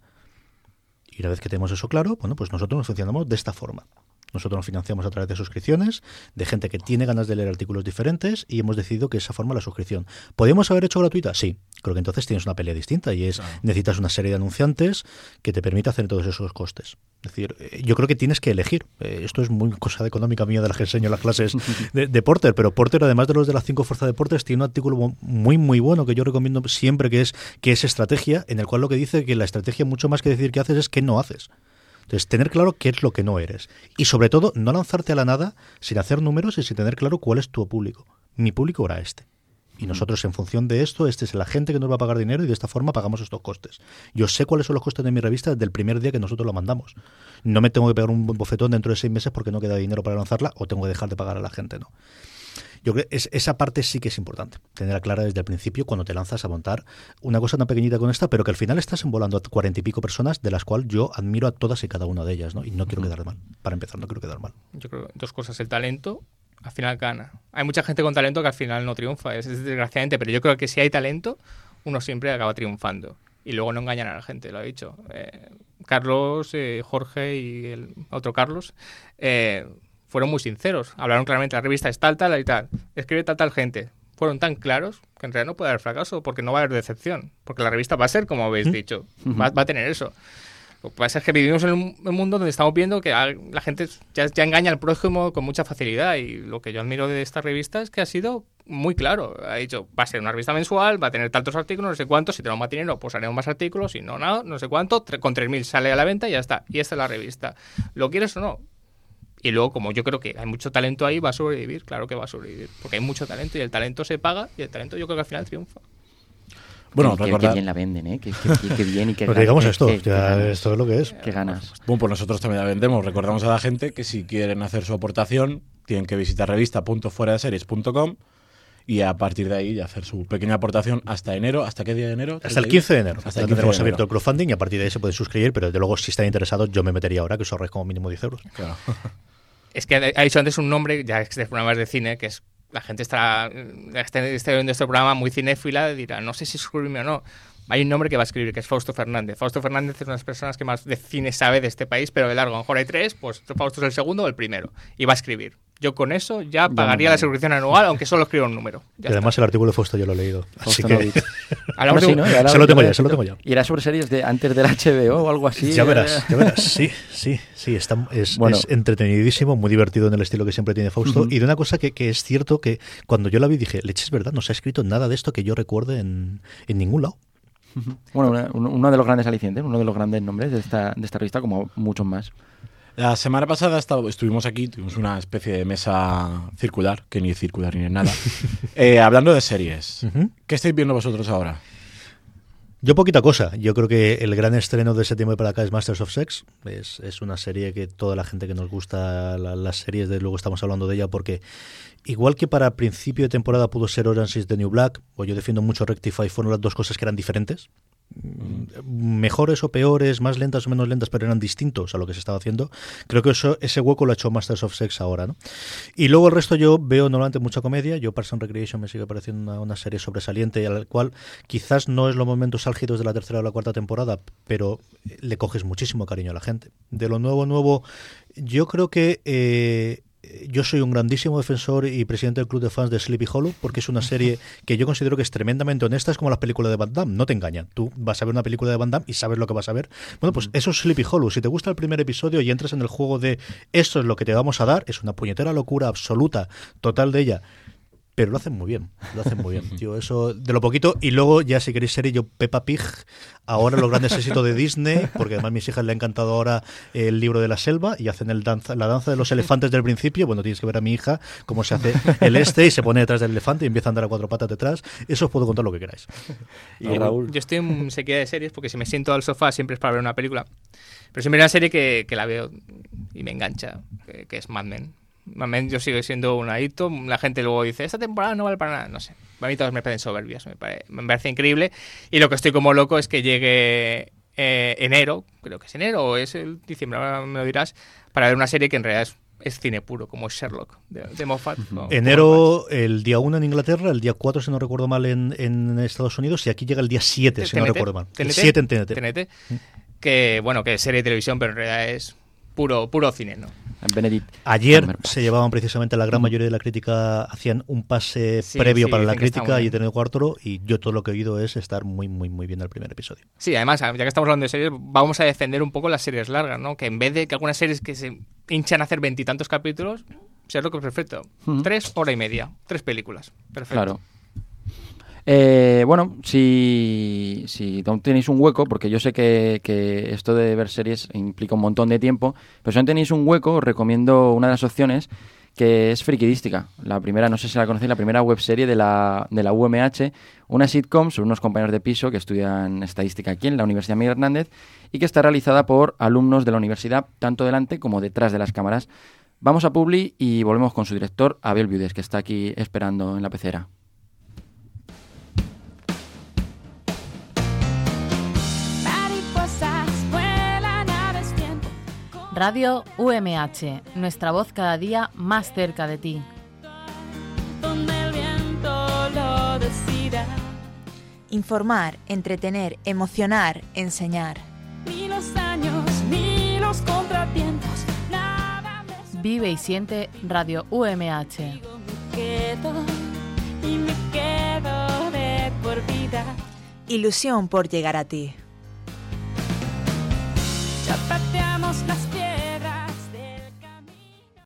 Y una vez que tenemos eso claro, bueno, pues nosotros nos funcionamos de esta forma. Nosotros nos financiamos a través de suscripciones, de gente que tiene ganas de leer artículos diferentes y hemos decidido que esa forma la suscripción. ¿Podríamos haber hecho gratuita? Sí. Creo que entonces tienes una pelea distinta y es claro. necesitas una serie de anunciantes que te permita hacer todos esos costes. Es decir, yo creo que tienes que elegir. Esto es muy cosa económica mía de las que enseño en las clases de, de Porter, pero Porter, además de los de las cinco fuerzas de Porter, tiene un artículo muy, muy bueno que yo recomiendo siempre, que es, que es estrategia, en el cual lo que dice que la estrategia mucho más que decir qué haces es qué no haces. Entonces, tener claro qué es lo que no eres. Y sobre todo, no lanzarte a la nada sin hacer números y sin tener claro cuál es tu público. Mi público era este. Y nosotros, en función de esto, este es la gente que nos va a pagar dinero y de esta forma pagamos estos costes. Yo sé cuáles son los costes de mi revista desde el primer día que nosotros la mandamos. No me tengo que pegar un bofetón dentro de seis meses porque no queda dinero para lanzarla o tengo que dejar de pagar a la gente, ¿no? Yo creo que es, esa parte sí que es importante, tenerla clara desde el principio cuando te lanzas a montar una cosa tan pequeñita con esta, pero que al final estás envolando a cuarenta y pico personas, de las cuales yo admiro a todas y cada una de ellas, ¿no? Y no quiero quedar mal. Para empezar, no quiero quedar mal. Yo creo dos cosas. El talento, al final gana. Hay mucha gente con talento que al final no triunfa, es, es desgraciadamente, pero yo creo que si hay talento, uno siempre acaba triunfando. y luego no engañan a la gente, lo ha dicho. Eh, Carlos, eh, Jorge y el otro Carlos eh, fueron muy sinceros. Hablaron claramente, la revista es tal, tal y tal. Escribe tal, tal gente. Fueron tan claros que en realidad no puede haber fracaso porque no va a haber decepción. Porque la revista va a ser, como habéis dicho, va, va a tener eso. Lo que pasa es que vivimos en un mundo donde estamos viendo que la gente ya, ya engaña al prójimo con mucha facilidad, y lo que yo admiro de esta revista es que ha sido muy claro. Ha dicho, va a ser una revista mensual, va a tener tantos artículos, no sé cuántos, si tenemos más dinero pues haremos más artículos, si no, nada, no sé cuánto, con tres mil sale a la venta y ya está. Y esta es la revista. ¿Lo quieres o no? Y luego, como yo creo que hay mucho talento ahí, va a sobrevivir, claro que va a sobrevivir, porque hay mucho talento y el talento se paga y el talento yo creo que al final triunfa. Bueno, qué, recordad... qué bien la venden, ¿eh? Qué, qué, qué bien y qué Pues ganas. digamos qué, esto, qué, ya qué esto es lo que es. Qué ganas. Bueno, pues nosotros también la vendemos. Recordamos a la gente que si quieren hacer su aportación, tienen que visitar revista punto fuera de series punto com y a partir de ahí hacer su pequeña aportación hasta enero. ¿Hasta qué día de enero? Hasta el quince de enero. Hasta Hasta el el quince de tenemos enero. abierto el crowdfunding y a partir de ahí se pueden suscribir, pero desde luego si están interesados yo me metería ahora, que os ahorréis como mínimo diez euros. Claro. Es que ha dicho antes un nombre, ya que este programa es de cine, que es la gente estará, esté, esté viendo este programa muy cinéfila y dirá, no sé si suscribirme o no. Hay un nombre que va a escribir, que es Fausto Fernández. Fausto Fernández es una de las personas que más de cine sabe de este país, pero de largo. A lo mejor hay tres, pues Fausto es el segundo o el primero. Y va a escribir. Yo con eso ya pagaría la suscripción anual, aunque solo escriba un número. Ya y además está. el artículo de Fausto yo lo he leído. Así Fausto que... Novich. Hablamos No, de sí, un- ¿no? Y ahora- Se lo tengo ya, se lo tengo ya. Y era sobre series de antes del H B O o algo así. Ya verás, ya verás. Sí, sí, sí. Está, es, Bueno. es entretenidísimo, muy divertido en el estilo que siempre tiene Fausto. Ujú. Y de una cosa que, que es cierto que cuando yo la vi dije, leche, es verdad, no se ha escrito nada de esto que yo recuerde en, en ningún lado. Bueno, una- uno, uno de los grandes alicientes, uno de los grandes nombres de esta, de esta revista, como muchos más. La semana pasada estaba- estuvimos aquí, tuvimos una especie de mesa circular, que ni es circular ni es nada, eh, hablando de series. Ujú. ¿Qué estáis viendo vosotros ahora? Yo poquita cosa. Yo creo que el gran estreno de septiembre para acá es Masters of Sex. Es, es una serie que toda la gente que nos gusta la- las series, desde luego estamos hablando de ella porque igual que para principio de temporada pudo ser Orange is the New Black, o yo defiendo mucho Rectify, fueron las dos cosas que eran diferentes. Mejores o peores, más lentas o menos lentas, pero eran distintos a lo que se estaba haciendo. Creo que eso, ese hueco lo ha hecho Masters of Sex ahora, ¿no? Y luego el resto yo veo normalmente mucha comedia. Yo Parks and Recreation me sigue pareciendo una, una serie sobresaliente y a la cual quizás no es los momentos álgidos de la tercera o la cuarta temporada, pero le coges muchísimo cariño a la gente. De lo nuevo, nuevo, yo creo que eh, yo soy un grandísimo defensor y presidente del club de fans de Sleepy Hollow, porque es una serie que yo considero que es tremendamente honesta. Es como las películas de Van Damme, no te engañan. Tú vas a ver una película de Van Damme y sabes lo que vas a ver. Bueno, pues eso es Sleepy Hollow. Si te gusta el primer episodio y entras en el juego de esto es lo que te vamos a dar, es una puñetera locura absoluta, total de ella. Pero lo hacen muy bien, lo hacen muy bien, tío, eso de lo poquito. Y luego ya si queréis serie, yo Peppa Pig, ahora los grandes éxitos de Disney, porque además a mis hijas le ha encantado ahora el libro de la selva y hacen el danza, la danza de los elefantes del principio. Bueno, tienes que ver a mi hija cómo se hace el este y se pone detrás del elefante y empieza a andar a cuatro patas detrás. Eso os puedo contar lo que queráis. Y Raúl. Yo estoy en sequía de series porque si me siento al sofá siempre es para ver una película. Pero siempre hay una serie que, que la veo y me engancha, que, que es Mad Men. Mad Men yo sigo siendo un adicto. La gente luego dice, esta temporada no vale para nada. No sé, a mí todos me parecen soberbias. Me, pare, me parece increíble. Y lo que estoy como loco es que llegue eh, enero, creo que es enero o es el diciembre, ahora me lo dirás, para ver una serie que en realidad es, es cine puro, como Sherlock, de, de Moffat. Uh-huh. Enero, el día uno en Inglaterra, el día cuatro, si no recuerdo mal, en, en Estados Unidos, y aquí llega el día siete, si no recuerdo mal. T N T, El siete en T N T. T N T, que, bueno, que es serie de televisión, pero en realidad es puro, puro cine, ¿no? Benedict Ayer Cumberbatch. se llevaban precisamente la gran mayoría de la crítica, hacían un pase Sí, previo sí, para la dicen que está crítica muy y bien. tener cuarto, y yo todo lo que he oído es estar muy, muy, muy bien el primer episodio. Sí, además, ya que estamos hablando de series, vamos a defender un poco las series largas, ¿no? Que en vez de que algunas series que se hinchan a hacer veintitantos capítulos, sea lo que es perfecto. Ujú. Tres horas y media, tres películas. Perfecto. Claro. Eh, bueno, si, si aún tenéis un hueco, porque yo sé que, que esto de ver series implica un montón de tiempo, pero si aún tenéis un hueco, os recomiendo una de las opciones que es Frikidística. La primera, no sé si la conocéis, la primera webserie de la, de la U M H, una sitcom sobre unos compañeros de piso que estudian estadística aquí en la Universidad Miguel Hernández y que está realizada por alumnos de la universidad, tanto delante como detrás de las cámaras. Vamos a Publi y volvemos con su director, Abel Viudes, que está aquí esperando en la pecera. Radio U M H, nuestra voz cada día más cerca de ti. Donde el viento lo decida. informar, entretener, emocionar, enseñar. Ni los años, ni los contratiempos, nada me... Vive y siente Radio U M H. Me quedo y me quedo de por vida. Ilusión por llegar a ti. Ya pateamos las piedras del camino.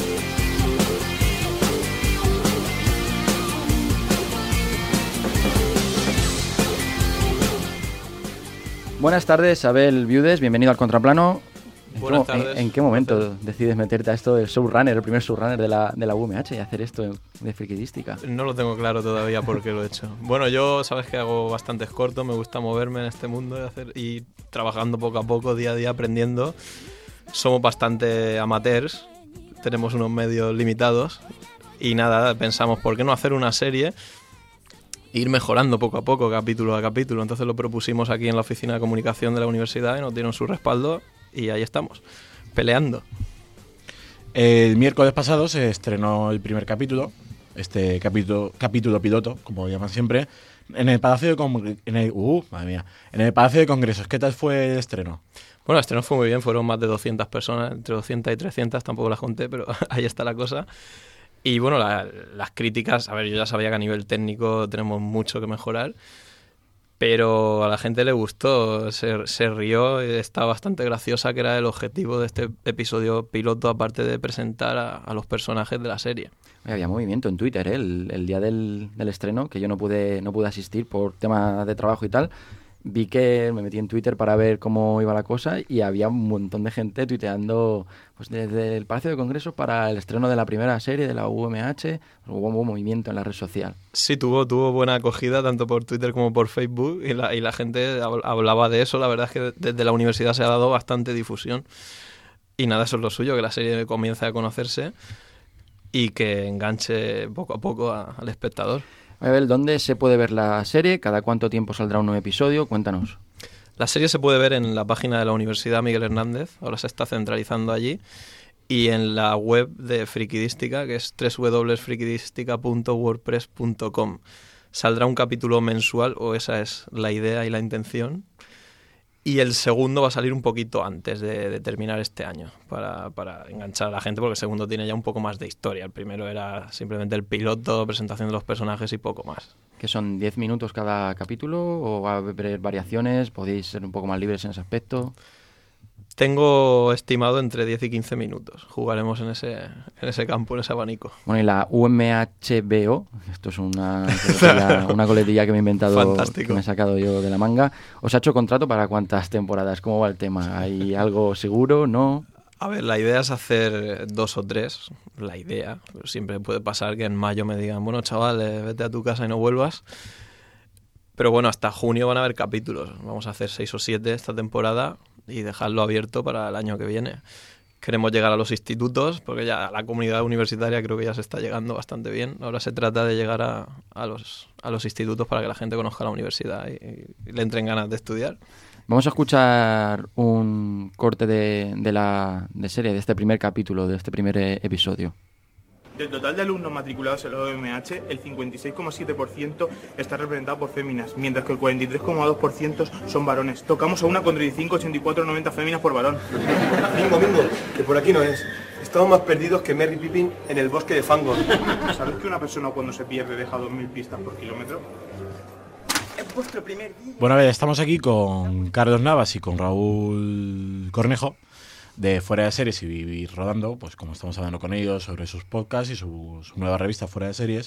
Buenas tardes, Abel Viudes, bienvenido al Contraplano. Buenas ¿En, tardes. ¿En qué momento Gracias. decides meterte a esto del showrunner, el primer showrunner de la, de la U M H y hacer esto de frikidística? No lo tengo claro todavía por qué lo he hecho. Bueno, yo sabes que hago bastantes cortos, me gusta moverme en este mundo y, hacer, y trabajando poco a poco, día a día, aprendiendo. Somos bastante amateurs, tenemos unos medios limitados y nada, pensamos, ¿por qué no hacer una serie? Ir mejorando poco a poco, capítulo a capítulo. Entonces lo propusimos aquí en la oficina de comunicación de la universidad y nos dieron su respaldo y ahí estamos, peleando. El miércoles pasado se estrenó el primer capítulo, este capítulo, capítulo piloto, como llaman siempre, en el Palacio de Congresos. En el, uh, madre mía, en el Palacio de Congresos. ¿Qué tal fue el estreno? Bueno, el estreno fue muy bien, fueron más de doscientas personas, entre doscientas y trescientas, tampoco las conté, pero ahí está la cosa. Y bueno, la, las críticas, a ver, yo ya sabía que a nivel técnico tenemos mucho que mejorar, pero a la gente le gustó, se, se rió, está bastante graciosa, que era el objetivo de este episodio piloto, aparte de presentar a, a los personajes de la serie. Había movimiento en Twitter, ¿eh? el, el día del, del estreno, que yo no pude, no pude asistir por tema de trabajo y tal. Vi que me metí en Twitter para ver cómo iba la cosa y había un montón de gente tuiteando pues desde el Palacio de Congresos para el estreno de la primera serie de la U M H. Hubo un movimiento en la red social. Sí, tuvo, tuvo buena acogida tanto por Twitter como por Facebook y la, y la gente hablaba de eso. La verdad es que desde la universidad se ha dado bastante difusión. Y nada, eso es lo suyo, que la serie comience a conocerse y que enganche poco a poco a, al espectador. Abel, ¿dónde se puede ver la serie? ¿Cada cuánto tiempo saldrá un nuevo episodio? Cuéntanos. La serie se puede ver en la página de la Universidad Miguel Hernández, ahora se está centralizando allí, y en la web de Frikidística, que es doble u doble u doble u punto frikidística punto wordpress punto com. Saldrá un capítulo mensual, o esa es la idea y la intención, y el segundo va a salir un poquito antes de, de terminar este año, para, para enganchar a la gente, porque el segundo tiene ya un poco más de historia. El primero era simplemente el piloto, presentación de los personajes y poco más. ¿Que son diez minutos cada capítulo o va a haber variaciones? ¿Podéis ser un poco más libres en ese aspecto? Tengo estimado entre diez y quince minutos. Jugaremos en ese, en ese campo, en ese abanico. Bueno, y la U M H B O, esto es una coletilla, una coletilla que me he inventado, Fantástico. Que me he sacado yo de la manga. ¿Os ha hecho contrato para cuántas temporadas? ¿Cómo va el tema? ¿Hay algo seguro? ¿No? A ver, la idea es hacer dos o tres. La idea. Siempre puede pasar que en mayo me digan, bueno, chaval, eh, vete a tu casa y no vuelvas. Pero bueno, hasta junio van a haber capítulos. Vamos a hacer seis o siete esta temporada y dejarlo abierto para el año que viene. Queremos llegar a los institutos, porque ya la comunidad universitaria creo que ya se está llegando bastante bien. Ahora se trata de llegar a, a, los, a los institutos para que la gente conozca la universidad y, y le entren ganas de estudiar. Vamos a escuchar un corte de, de la de serie, de este primer capítulo, de este primer eh, episodio. Del total de alumnos matriculados en la U M H, el cincuenta y seis coma siete por ciento está representado por féminas, mientras que el cuarenta y tres coma dos por ciento son varones. Tocamos a una con treinta y cinco, ochenta y cuatro, noventa féminas por varón. Bingo, bingo, que por aquí no es. Estamos más perdidos que Merry Pippin en el bosque de Fangor. ¿Sabes que una persona cuando se pierde deja dos mil pistas por kilómetro? Es vuestro primer día. Bueno, a ver, estamos aquí con Carlos Navas y con Raúl Cornejo, de Fuera de Series y Vivir Rodando, pues como estamos hablando con ellos sobre sus podcasts y su, su nueva revista Fuera de Series.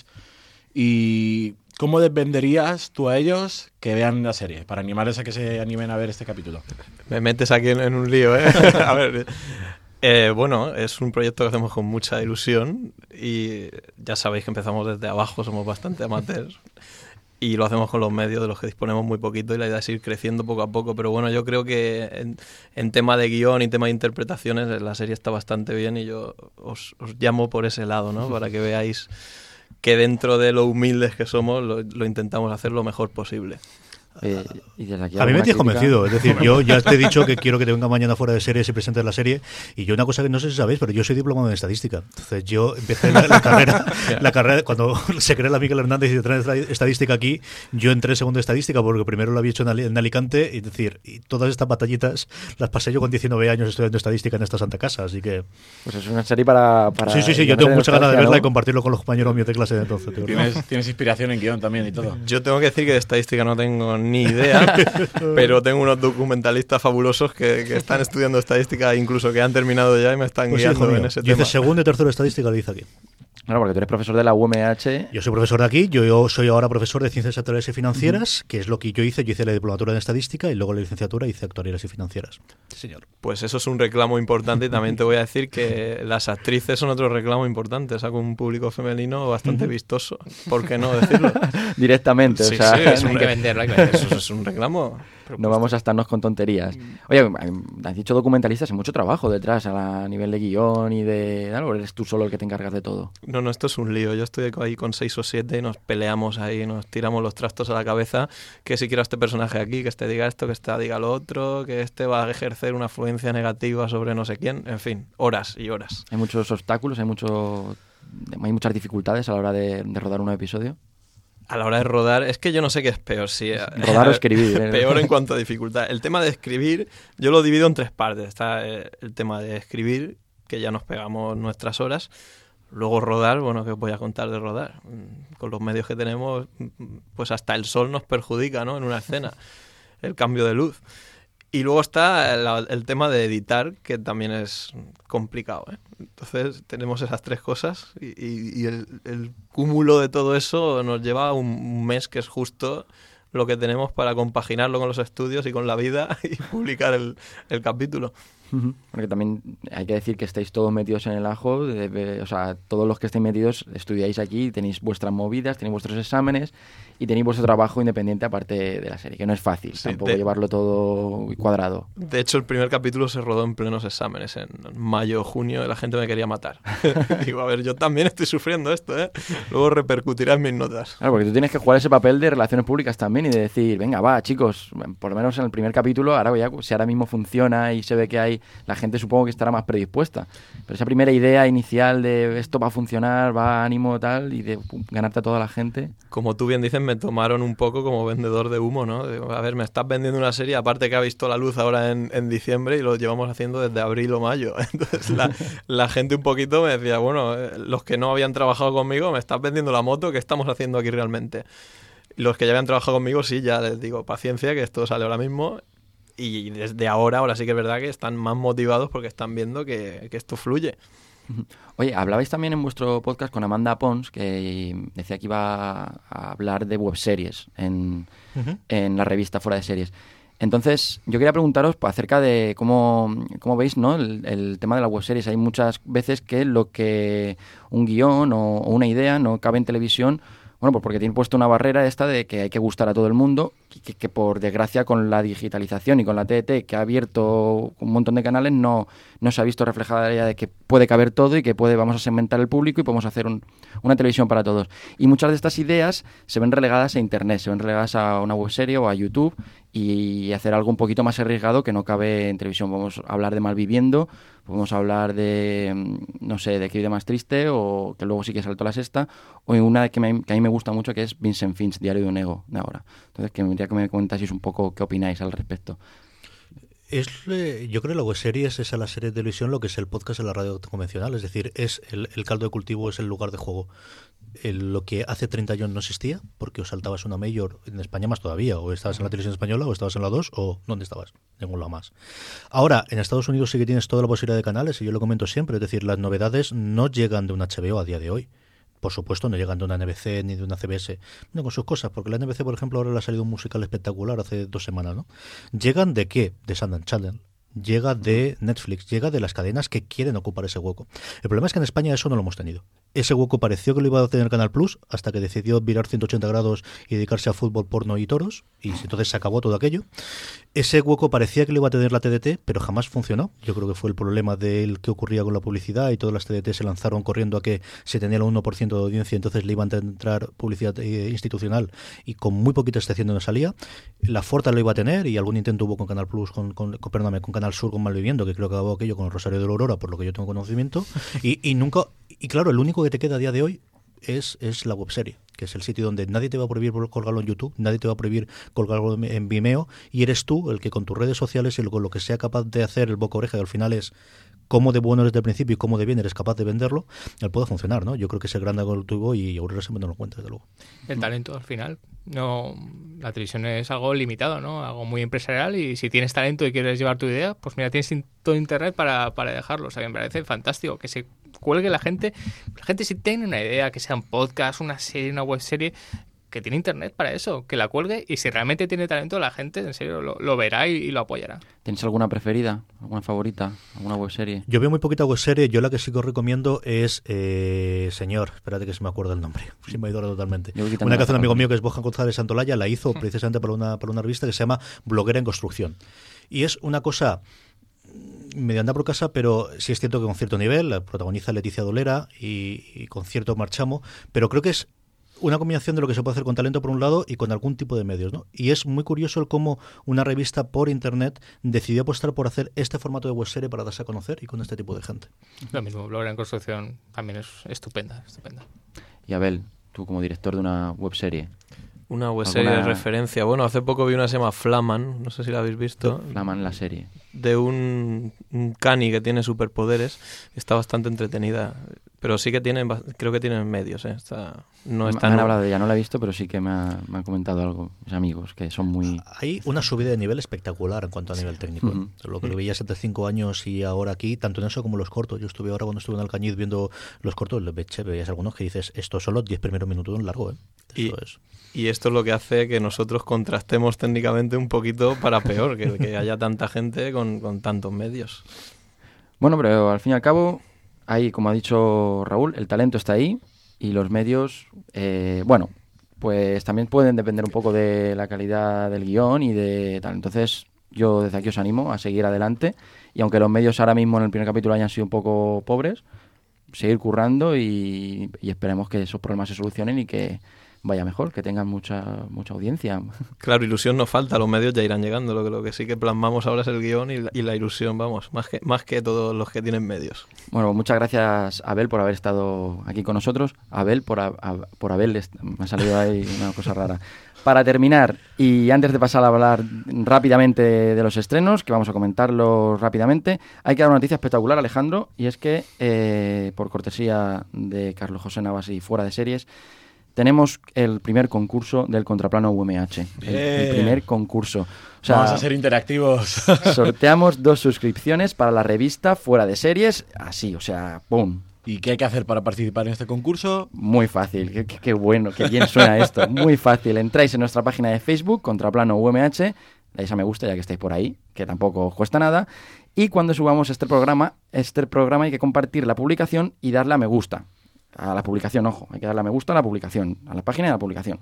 ¿Y cómo les venderías tú a ellos que vean la serie, para animarles a que se animen a ver este capítulo? Me metes aquí en, en un lío, ¿eh? A ver, eh, bueno, es un proyecto que hacemos con mucha ilusión y ya sabéis que empezamos desde abajo, somos bastante amateurs. Y lo hacemos con los medios de los que disponemos muy poquito y la idea es ir creciendo poco a poco. Pero bueno, yo creo que en, en tema de guión y tema de interpretaciones la serie está bastante bien y yo os, os llamo por ese lado, ¿no? Para que veáis que dentro de lo humildes que somos lo, lo intentamos hacer lo mejor posible. Eh, y desde aquí a mí me tienes crítica... convencido, es decir, yo ya te he dicho que quiero que te venga mañana fuera de series y presentes la serie, y yo una cosa que no sé si sabéis, pero yo soy diplomado en estadística, entonces yo empecé la, la carrera, la carrera cuando se crea la Miguel Hernández y se trae estadística aquí, yo entré en segundo de estadística porque primero lo había hecho en, Ali, en Alicante, y es decir, y todas estas batallitas las pasé yo con diecinueve años estudiando estadística en esta santa casa, así que... Pues es una serie para... para sí, sí, sí, yo tengo mucha ganas de verla, ¿no? Y compartirlo con los compañeros míos de clase de entonces. ¿Tienes, tienes inspiración en guión también y todo. Yo tengo que decir que de estadística no tengo ni idea, pero tengo unos documentalistas fabulosos que, que están estudiando estadística, incluso que han terminado ya y me están pues guiando sí, en ese yo tema. hice segundo y tercero de estadística, lo hice aquí. Claro, porque tú eres profesor de la U M H. Yo soy profesor de aquí, yo, yo soy ahora profesor de Ciencias Actuariales y Financieras, uh-huh. que es lo que yo hice. Yo hice la diplomatura en Estadística y luego la licenciatura hice Actuariales y Financieras. Sí, señor. Pues eso es un reclamo importante y también te voy a decir que las actrices son otro reclamo importante. Saco un público femenino bastante uh-huh. vistoso. ¿Por qué no decirlo? Directamente, sí, o sea... Sí, es un, hay que venderlo, hay que venderlo. Eso es un reclamo. No vamos a estarnos con tonterías. Oye, has dicho documentalistas, hay mucho trabajo detrás a, a nivel de guión y de... ¿O eres tú solo el que te encargas de todo? No, no, esto es un lío. Yo estoy ahí con seis o siete y nos peleamos ahí, nos tiramos los trastos a la cabeza, que si quiero a este personaje aquí, que este diga esto, que este diga lo otro, que este va a ejercer una influencia negativa sobre no sé quién, en fin, horas y horas. Hay muchos obstáculos, hay mucho, hay muchas dificultades a la hora de, de rodar un episodio. A la hora de rodar, es que yo no sé qué es peor, si rodar o escribir. ¿eh? Peor en cuanto a dificultad. El tema de escribir, yo lo divido en tres partes. Está el tema de escribir, que ya nos pegamos nuestras horas. Luego rodar, bueno, ¿qué os voy a contar de rodar? Con los medios que tenemos, pues hasta el sol nos perjudica, ¿no? En una escena, el cambio de luz. Y luego está el, el tema de editar, que también es complicado, ¿eh? Entonces tenemos esas tres cosas y, y, y el, el cúmulo de todo eso nos lleva un, un mes que es justo lo que tenemos para compaginarlo con los estudios y con la vida y publicar el, el capítulo. Porque también hay que decir que estáis todos metidos en el ajo, de, de, o sea, todos los que estáis metidos estudiáis aquí, tenéis vuestras movidas, tenéis vuestros exámenes y tenéis vuestro trabajo independiente aparte de la serie, que no es fácil sí, tampoco de, llevarlo todo cuadrado. De hecho, el primer capítulo se rodó en plenos exámenes, en mayo, junio, y la gente me quería matar. Digo, a ver, yo también estoy sufriendo esto, ¿eh? Luego repercutirá en mis notas. Claro, porque tú tienes que jugar ese papel de relaciones públicas también y de decir, venga, va, chicos, por lo menos en el primer capítulo, ahora ya, si ahora mismo funciona y se ve que hay, la gente supongo que estará más predispuesta. Pero esa primera idea inicial de esto va a funcionar, va ánimo, tal, y de pum, ganarte a toda la gente. Como tú bien dices, me tomaron un poco como vendedor de humo, ¿no? De, a ver, me estás vendiendo una serie, aparte que ha visto la luz ahora en, en diciembre y lo llevamos haciendo desde abril o mayo. Entonces la, la gente un poquito me decía, bueno, eh, los que no habían trabajado conmigo, me estás vendiendo la moto, ¿qué estamos haciendo aquí realmente? Los que ya habían trabajado conmigo, sí, ya les digo, paciencia, que esto sale ahora mismo. Y desde ahora, ahora sí que es verdad que están más motivados porque están viendo que, que esto fluye. Oye, hablabais también en vuestro podcast con Amanda Pons, que decía que iba a hablar de webseries en, uh-huh. en la revista Fuera de Series. Entonces, yo quería preguntaros acerca de cómo, cómo veis, ¿no? el, el tema de las webseries. Hay muchas veces que lo que un guión o, o una idea no cabe en televisión. Bueno, pues porque tiene puesto una barrera esta de que hay que gustar a todo el mundo, que, que por desgracia con la digitalización y con la T D T que ha abierto un montón de canales no, no se ha visto reflejada la idea de que puede caber todo y que puede vamos a segmentar el público y podemos hacer un, una televisión para todos. Y muchas de estas ideas se ven relegadas a Internet, se ven relegadas a una webserie o a YouTube y hacer algo un poquito más arriesgado que no cabe en televisión. Vamos a hablar de Malviviendo, podemos hablar de, no sé, de Qué vida más triste, o que luego sí que saltó la sexta, o una que, me, que a mí me gusta mucho, que es Vincent Finch, Diario de un ego, de ahora. Entonces, que me gustaría que me comentaseis un poco qué opináis al respecto. Es, eh, yo creo que la webseries es a la serie de televisión lo que es el podcast en la radio convencional, es decir, es el, el caldo de cultivo, es el lugar de juego. El, lo que hace treinta años no existía, porque o saltabas una mayor, en España más todavía, o estabas en la televisión española, o estabas en la dos, o ¿dónde estabas? Ningún lado más. Ahora, en Estados Unidos sí que tienes toda la posibilidad de canales, y yo lo comento siempre, es decir, las novedades no llegan de un H B O a día de hoy. Por supuesto, no llegan de una N B C ni de una C B S, no con sus cosas, porque la N B C, por ejemplo, ahora le ha salido un musical espectacular hace dos semanas, ¿no? ¿Llegan de qué? De Sundance Channel. llega de Netflix, llega de las cadenas que quieren ocupar ese hueco. El problema es que en España eso no lo hemos tenido. Ese hueco pareció que lo iba a tener Canal Plus hasta que decidió virar ciento ochenta grados y dedicarse a fútbol, porno y toros, y entonces se acabó todo aquello. Ese hueco parecía que lo iba a tener la T D T, pero jamás funcionó. Yo creo que fue el problema de qué ocurría con la publicidad, y todas las T D T se lanzaron corriendo a que se tenía el uno por ciento de audiencia, entonces le iban a entrar publicidad eh, institucional, y con muy poquita excepción no salía. La Forta lo iba a tener, y algún intento hubo con Canal Plus, con, con, con, perdóname, con Canal Sur, con Malviviendo, que creo que acabó aquello con el Rosario de la Aurora, por lo que yo tengo conocimiento, y, y nunca, y claro, el único que te queda a día de hoy es, es la webserie, que es el sitio donde nadie te va a prohibir colgarlo en YouTube, nadie te va a prohibir colgarlo en Vimeo, y eres tú el que con tus redes sociales y con lo que sea capaz de hacer el boca oreja, que al final es cómo de bueno eres desde el principio y cómo de bien eres capaz de venderlo, él puede funcionar, ¿no? Yo creo que ese gran algo lo tuvo, y Aurora siempre nos lo cuenta, desde luego. El talento, al final, no, la televisión es algo limitado, ¿no? Algo muy empresarial, y si tienes talento y quieres llevar tu idea, pues mira, tienes todo internet para, para dejarlo. O sea, que me parece fantástico que se cuelgue la gente. La gente, si tiene una idea, que sea un podcast, una serie, una web serie, que tiene internet para eso, que la cuelgue, y si realmente tiene talento, la gente en serio lo, lo verá y, y lo apoyará. ¿Tienes alguna preferida, alguna favorita, alguna webserie? Yo veo muy poquita webserie. Yo la que sí que os recomiendo es eh, señor, espérate que se me acuerda el nombre, se me ha ido ahora totalmente. Una que hace un amigo mío que es Borja González Santolaya, la hizo precisamente para una, para una revista que se llama Bloguera en Construcción, y es una cosa medio anda por casa, pero sí es cierto que con cierto nivel, la protagoniza Leticia Dolera y, y con cierto marchamo, pero creo que es una combinación de lo que se puede hacer con talento por un lado y con algún tipo de medios, ¿no? Y es muy curioso el cómo una revista por internet decidió apostar por hacer este formato de webserie para darse a conocer, y con este tipo de gente. Lo mismo, Bloguera en Construcción también es estupenda, estupenda. Y Abel, tú como director de una webserie. Una webserie ¿Alguna... de referencia. Bueno, hace poco vi una que se llama Flaman, no sé si la habéis visto. Flaman, la serie. De un, un cani que tiene superpoderes. Está bastante entretenida, pero sí que tienen, creo que tienen medios, ¿eh? Está, no está me han hablado de ella, no la he visto, pero sí que me, ha, me han comentado algo mis amigos, que son muy... Hay una subida de nivel espectacular en cuanto a nivel técnico. Uh-huh. Lo que lo veías hace cinco años y ahora aquí, tanto en eso como en los cortos. Yo estuve ahora cuando estuve en Alcañiz viendo los cortos, veías algunos que dices, esto son los diez primeros minutos en largo, ¿eh? Eso y, es. Y esto es lo que hace que nosotros contrastemos técnicamente un poquito para peor, que, que haya tanta gente con, con tantos medios. Bueno, pero al fin y al cabo, ahí, como ha dicho Raúl, el talento está ahí, y los medios, eh, bueno, pues también pueden depender un poco de la calidad del guión y de tal. Entonces, yo desde aquí os animo a seguir adelante, y aunque los medios ahora mismo en el primer capítulo hayan sido un poco pobres, seguir currando y, y esperemos que esos problemas se solucionen y que vaya mejor, que tengan mucha mucha audiencia. Claro, ilusión no falta, los medios ya irán llegando. Lo que, lo que sí que plasmamos ahora es el guión y la, y la ilusión, vamos, más que, más que todos los que tienen medios. Bueno, muchas gracias, Abel, por haber estado aquí con nosotros. Abel, por, a, a, por Abel, me ha salido ahí una cosa rara. Para terminar, y antes de pasar a hablar rápidamente de los estrenos, que vamos a comentarlos rápidamente, hay que dar una noticia espectacular, Alejandro, y es que, eh, por cortesía de Carlos José Navas y Fuera de Series, tenemos el primer concurso del Contraplano U M H. El, el primer concurso. O sea, vamos a ser interactivos. Sorteamos dos suscripciones para la revista Fuera de Series, así, o sea, ¡pum! ¿Y qué hay que hacer para participar en este concurso? Muy fácil, qué, qué, qué bueno, qué bien suena esto. Muy fácil, entráis en nuestra página de Facebook, Contraplano U M H, le dais a me gusta ya que estáis por ahí, que tampoco os cuesta nada, y cuando subamos este programa, este programa hay que compartir la publicación y darle a me gusta. A la publicación, ojo, hay que darle a me gusta a la publicación, a la página de la publicación.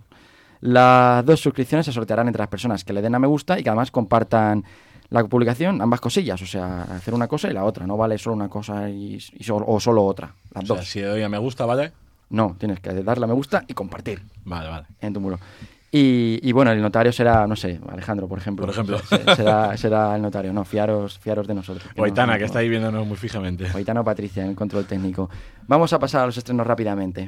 Las dos suscripciones se sortearán entre las personas que le den a me gusta y que además compartan la publicación, ambas cosillas, o sea, hacer una cosa y la otra, no vale solo una cosa y, y solo, o solo otra, las o dos. Sea, si le doy a me gusta, ¿vale? No, tienes que darle a me gusta y compartir. Vale, vale. En tu muro. Y, y bueno, el notario será, no sé, Alejandro, por ejemplo. Por ejemplo. Será, será el notario, no, fiaros, fiaros de nosotros. O Aitana, no, no, que está ahí viéndonos muy fijamente. O Aitana o Patricia en el control técnico. Vamos a pasar a los estrenos rápidamente.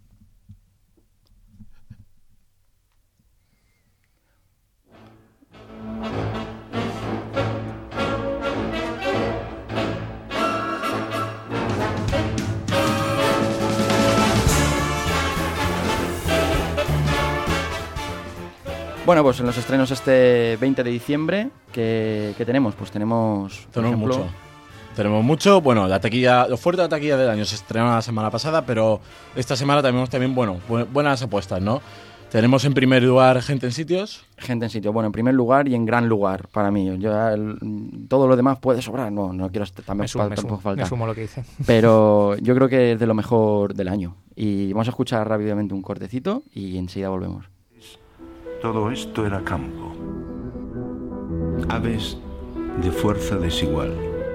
Bueno, pues en los estrenos este veinte de diciembre, ¿qué, qué tenemos? Pues tenemos, por tenemos ejemplo, mucho. Tenemos mucho. Bueno, la taquilla, lo fuerte de la taquilla del año se estrenó la semana pasada, pero esta semana tenemos también, bueno, bu- buenas apuestas, ¿no? Tenemos en primer lugar Gente en Sitios. Gente en Sitios, bueno, en primer lugar y en gran lugar para mí. Yo, el, todo lo demás puede sobrar, no, no quiero también me sumo, pa, me tampoco sumo, faltar. me sumo lo que dice. Pero yo creo que es de lo mejor del año. Y vamos a escuchar rápidamente un cortecito y enseguida volvemos. Todo esto era campo. Aves de fuerza desigual.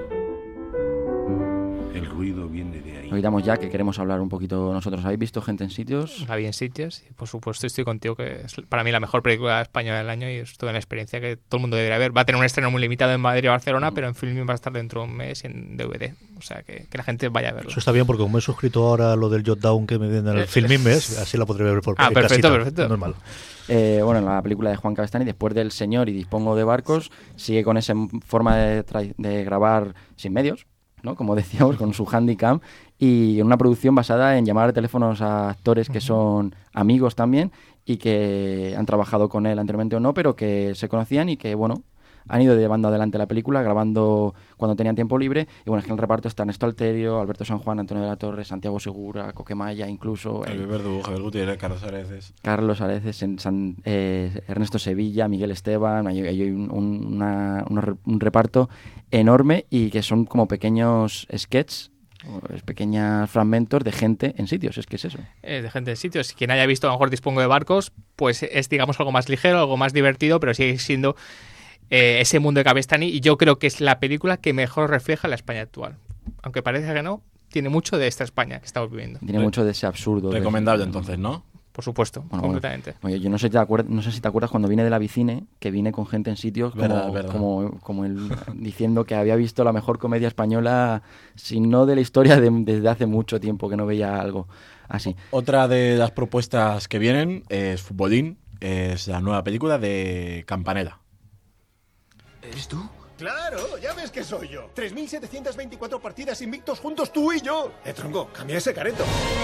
El ruido viene de ahí. Nos quitamos ya que queremos hablar un poquito nosotros. ¿Habéis visto Gente en Sitios? La vi en Sitios y por supuesto estoy contigo que es para mí la mejor película española del año y es toda una experiencia que todo el mundo debería ver. Va a tener un estreno muy limitado en Madrid y Barcelona, pero en Filmin va a estar dentro de un mes y en D V D. O sea que, que la gente vaya a verlo. Eso está bien porque como he suscrito ahora a lo del Jotdown que me viene en el Filmin mes, así la podré ver por Ah, perfecto, casita. perfecto. Normal. Eh, bueno, en la película de Juan Cabestany, después del Señor y Dispongo de barcos, sigue con esa forma de, tra- de grabar sin medios, ¿no? Como decíamos, con su Handycam, y una producción basada en llamar a teléfonos a actores que son amigos también y que han trabajado con él anteriormente o no, pero que se conocían y que, bueno, han ido llevando adelante la película, grabando cuando tenían tiempo libre. Y bueno, es que en el reparto está Ernesto Alterio, Alberto San Juan, Antonio de la Torre, Santiago Segura, Coquemaya, incluso El eh, Verdugo, Javier Gutiérrez, Carlos Areces. Carlos Areces, en San, eh, Ernesto Sevilla, Miguel Esteban. Hay, hay un, un, una, una, un reparto enorme y que son como pequeños sketches, pequeños fragmentos de gente en sitios. Es que es eso. Eh, de gente en sitios. Quien haya visto a lo mejor Dispongo de barcos, pues es digamos algo más ligero, algo más divertido, pero sigue siendo eh, ese mundo de Cabestany y yo creo que es la película que mejor refleja la España actual. Aunque parezca que no, tiene mucho de esta España que estamos viviendo. Tiene mucho de ese absurdo. Recomendable de... entonces, ¿no? Por supuesto, bueno, completamente. Bueno, yo no sé, te acuer- no sé si te acuerdas cuando vine de la Vicine, que vine con gente en sitios como, verdad, verdad. como, como el, diciendo que había visto la mejor comedia española, si no de la historia, de, desde hace mucho tiempo que no veía algo así. Otra de las propuestas que vienen es Futbolín, es la nueva película de Campanella. ¿Eres tú? ¡Claro! ¡Ya ves que soy yo! tres mil setecientas veinticuatro partidas invictos juntos tú y yo. Eh, tronco, cambia ese careto.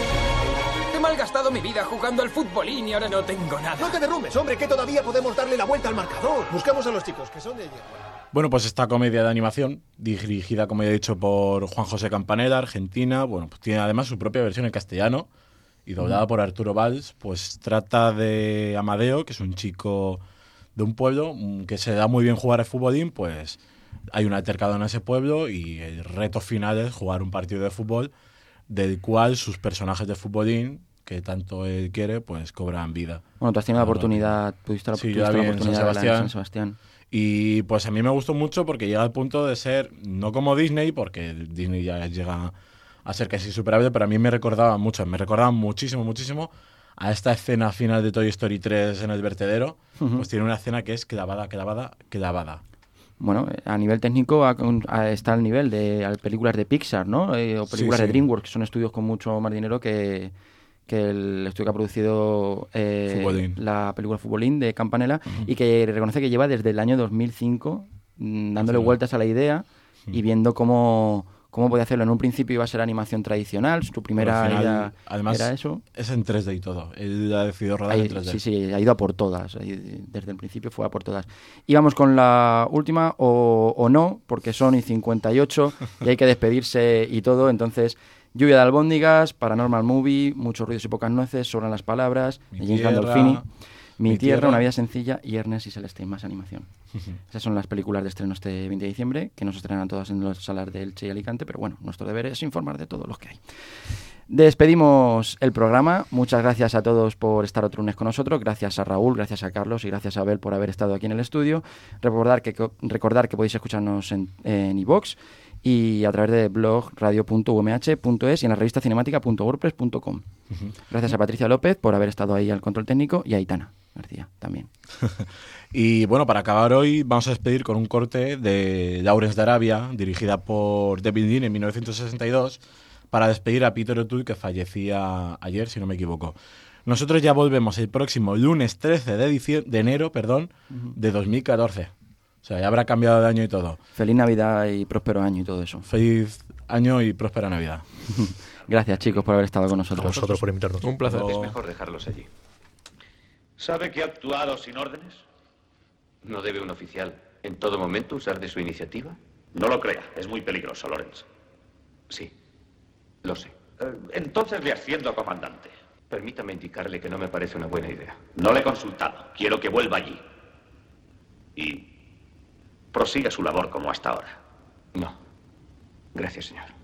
He malgastado mi vida jugando al futbolín y ahora no tengo nada. No te derrumbes, hombre, que todavía podemos darle la vuelta al marcador. Buscamos a los chicos, que son de hierba. Bueno, pues esta comedia de animación, dirigida, como ya he dicho, por Juan José Campanella, argentina, bueno, pues tiene además su propia versión en castellano y doblada por Arturo Valls, pues trata de Amadeo, que es un chico de un pueblo que se da muy bien jugar al futbolín, pues hay un altercado en ese pueblo y el reto final es jugar un partido de fútbol del cual sus personajes de futbolín, que tanto él quiere, pues cobran vida. Bueno, tú has tenido la oportunidad, tuviste la, sí, tuviste yo la, la vi en oportunidad San de verla en Sebastián. San Sebastián. Y pues a mí me gustó mucho porque llega al punto de ser, no como Disney, porque Disney ya llega a ser casi superable, pero a mí me recordaba mucho, me recordaba muchísimo, muchísimo a esta escena final de Toy Story tres en el vertedero. Uh-huh. Pues tiene una escena que es clavada, clavada, clavada. Bueno, a nivel técnico a, a, está al nivel de a películas de Pixar, ¿no? Eh, o películas sí, sí. de DreamWorks, que son estudios con mucho más dinero que, que el estudio que ha producido eh, la película Futbolín de Campanella, uh-huh. y que reconoce que lleva desde el año dos mil cinco mmm, dándole sí, vueltas a la idea uh-huh. y viendo cómo... ¿Cómo podía hacerlo? En un principio iba a ser animación tradicional, su primera final, era, además, era eso. Es en tres D y todo, él ha decidido rodar Ahí, en tres D. Sí, sí, ha ido a por todas, desde el principio fue a por todas. Y vamos con la última, o, o no, porque son y cincuenta y ocho y hay que despedirse y todo, entonces... Lluvia de albóndigas, Paranormal Movie, Muchos ruidos y pocas nueces, Sobran las palabras, Mi James tierra, Gandolfini, Mi, Mi tierra, tierra, Una vida sencilla y Ernest y Celeste, más animación. Esas son las películas de estreno este veinte de diciembre, que no se estrenan todas en las salas de Elche y Alicante, pero bueno, nuestro deber es informar de todos los que hay. Despedimos el programa. Muchas gracias a todos por estar otro lunes con nosotros. Gracias a Raúl, gracias a Carlos y gracias a Abel por haber estado aquí en el estudio. Recordar que, recordar que podéis escucharnos en iVoox y a través de blog radio punto u m h punto es y en la revista cinemática punto wordpress punto com. Uh-huh. Gracias a Patricia López por haber estado ahí al control técnico y a Aitana García también. Y bueno, para acabar hoy vamos a despedir con un corte de Lawrence de Arabia, dirigida por David Lean en mil novecientos sesenta y dos, para despedir a Peter O'Toole, que fallecía ayer, si no me equivoco. Nosotros ya volvemos el próximo lunes trece de, edici- de enero perdón, uh-huh. de dos mil catorce. O sea, ya habrá cambiado de año y todo. Feliz Navidad y próspero año y todo eso. Feliz año y próspera Navidad. Gracias, chicos, por haber estado con nosotros. A vosotros por invitarnos. Un placer. Es mejor dejarlos allí. ¿Sabe que ha actuado sin órdenes? ¿No debe un oficial en todo momento usar de su iniciativa? No lo crea, es muy peligroso, Lawrence. Sí, lo sé. Eh, entonces le asciendo a comandante. Permítame indicarle que no me parece una buena idea. No le he consultado. Quiero que vuelva allí. Y prosiga su labor como hasta ahora. No. Gracias, señor.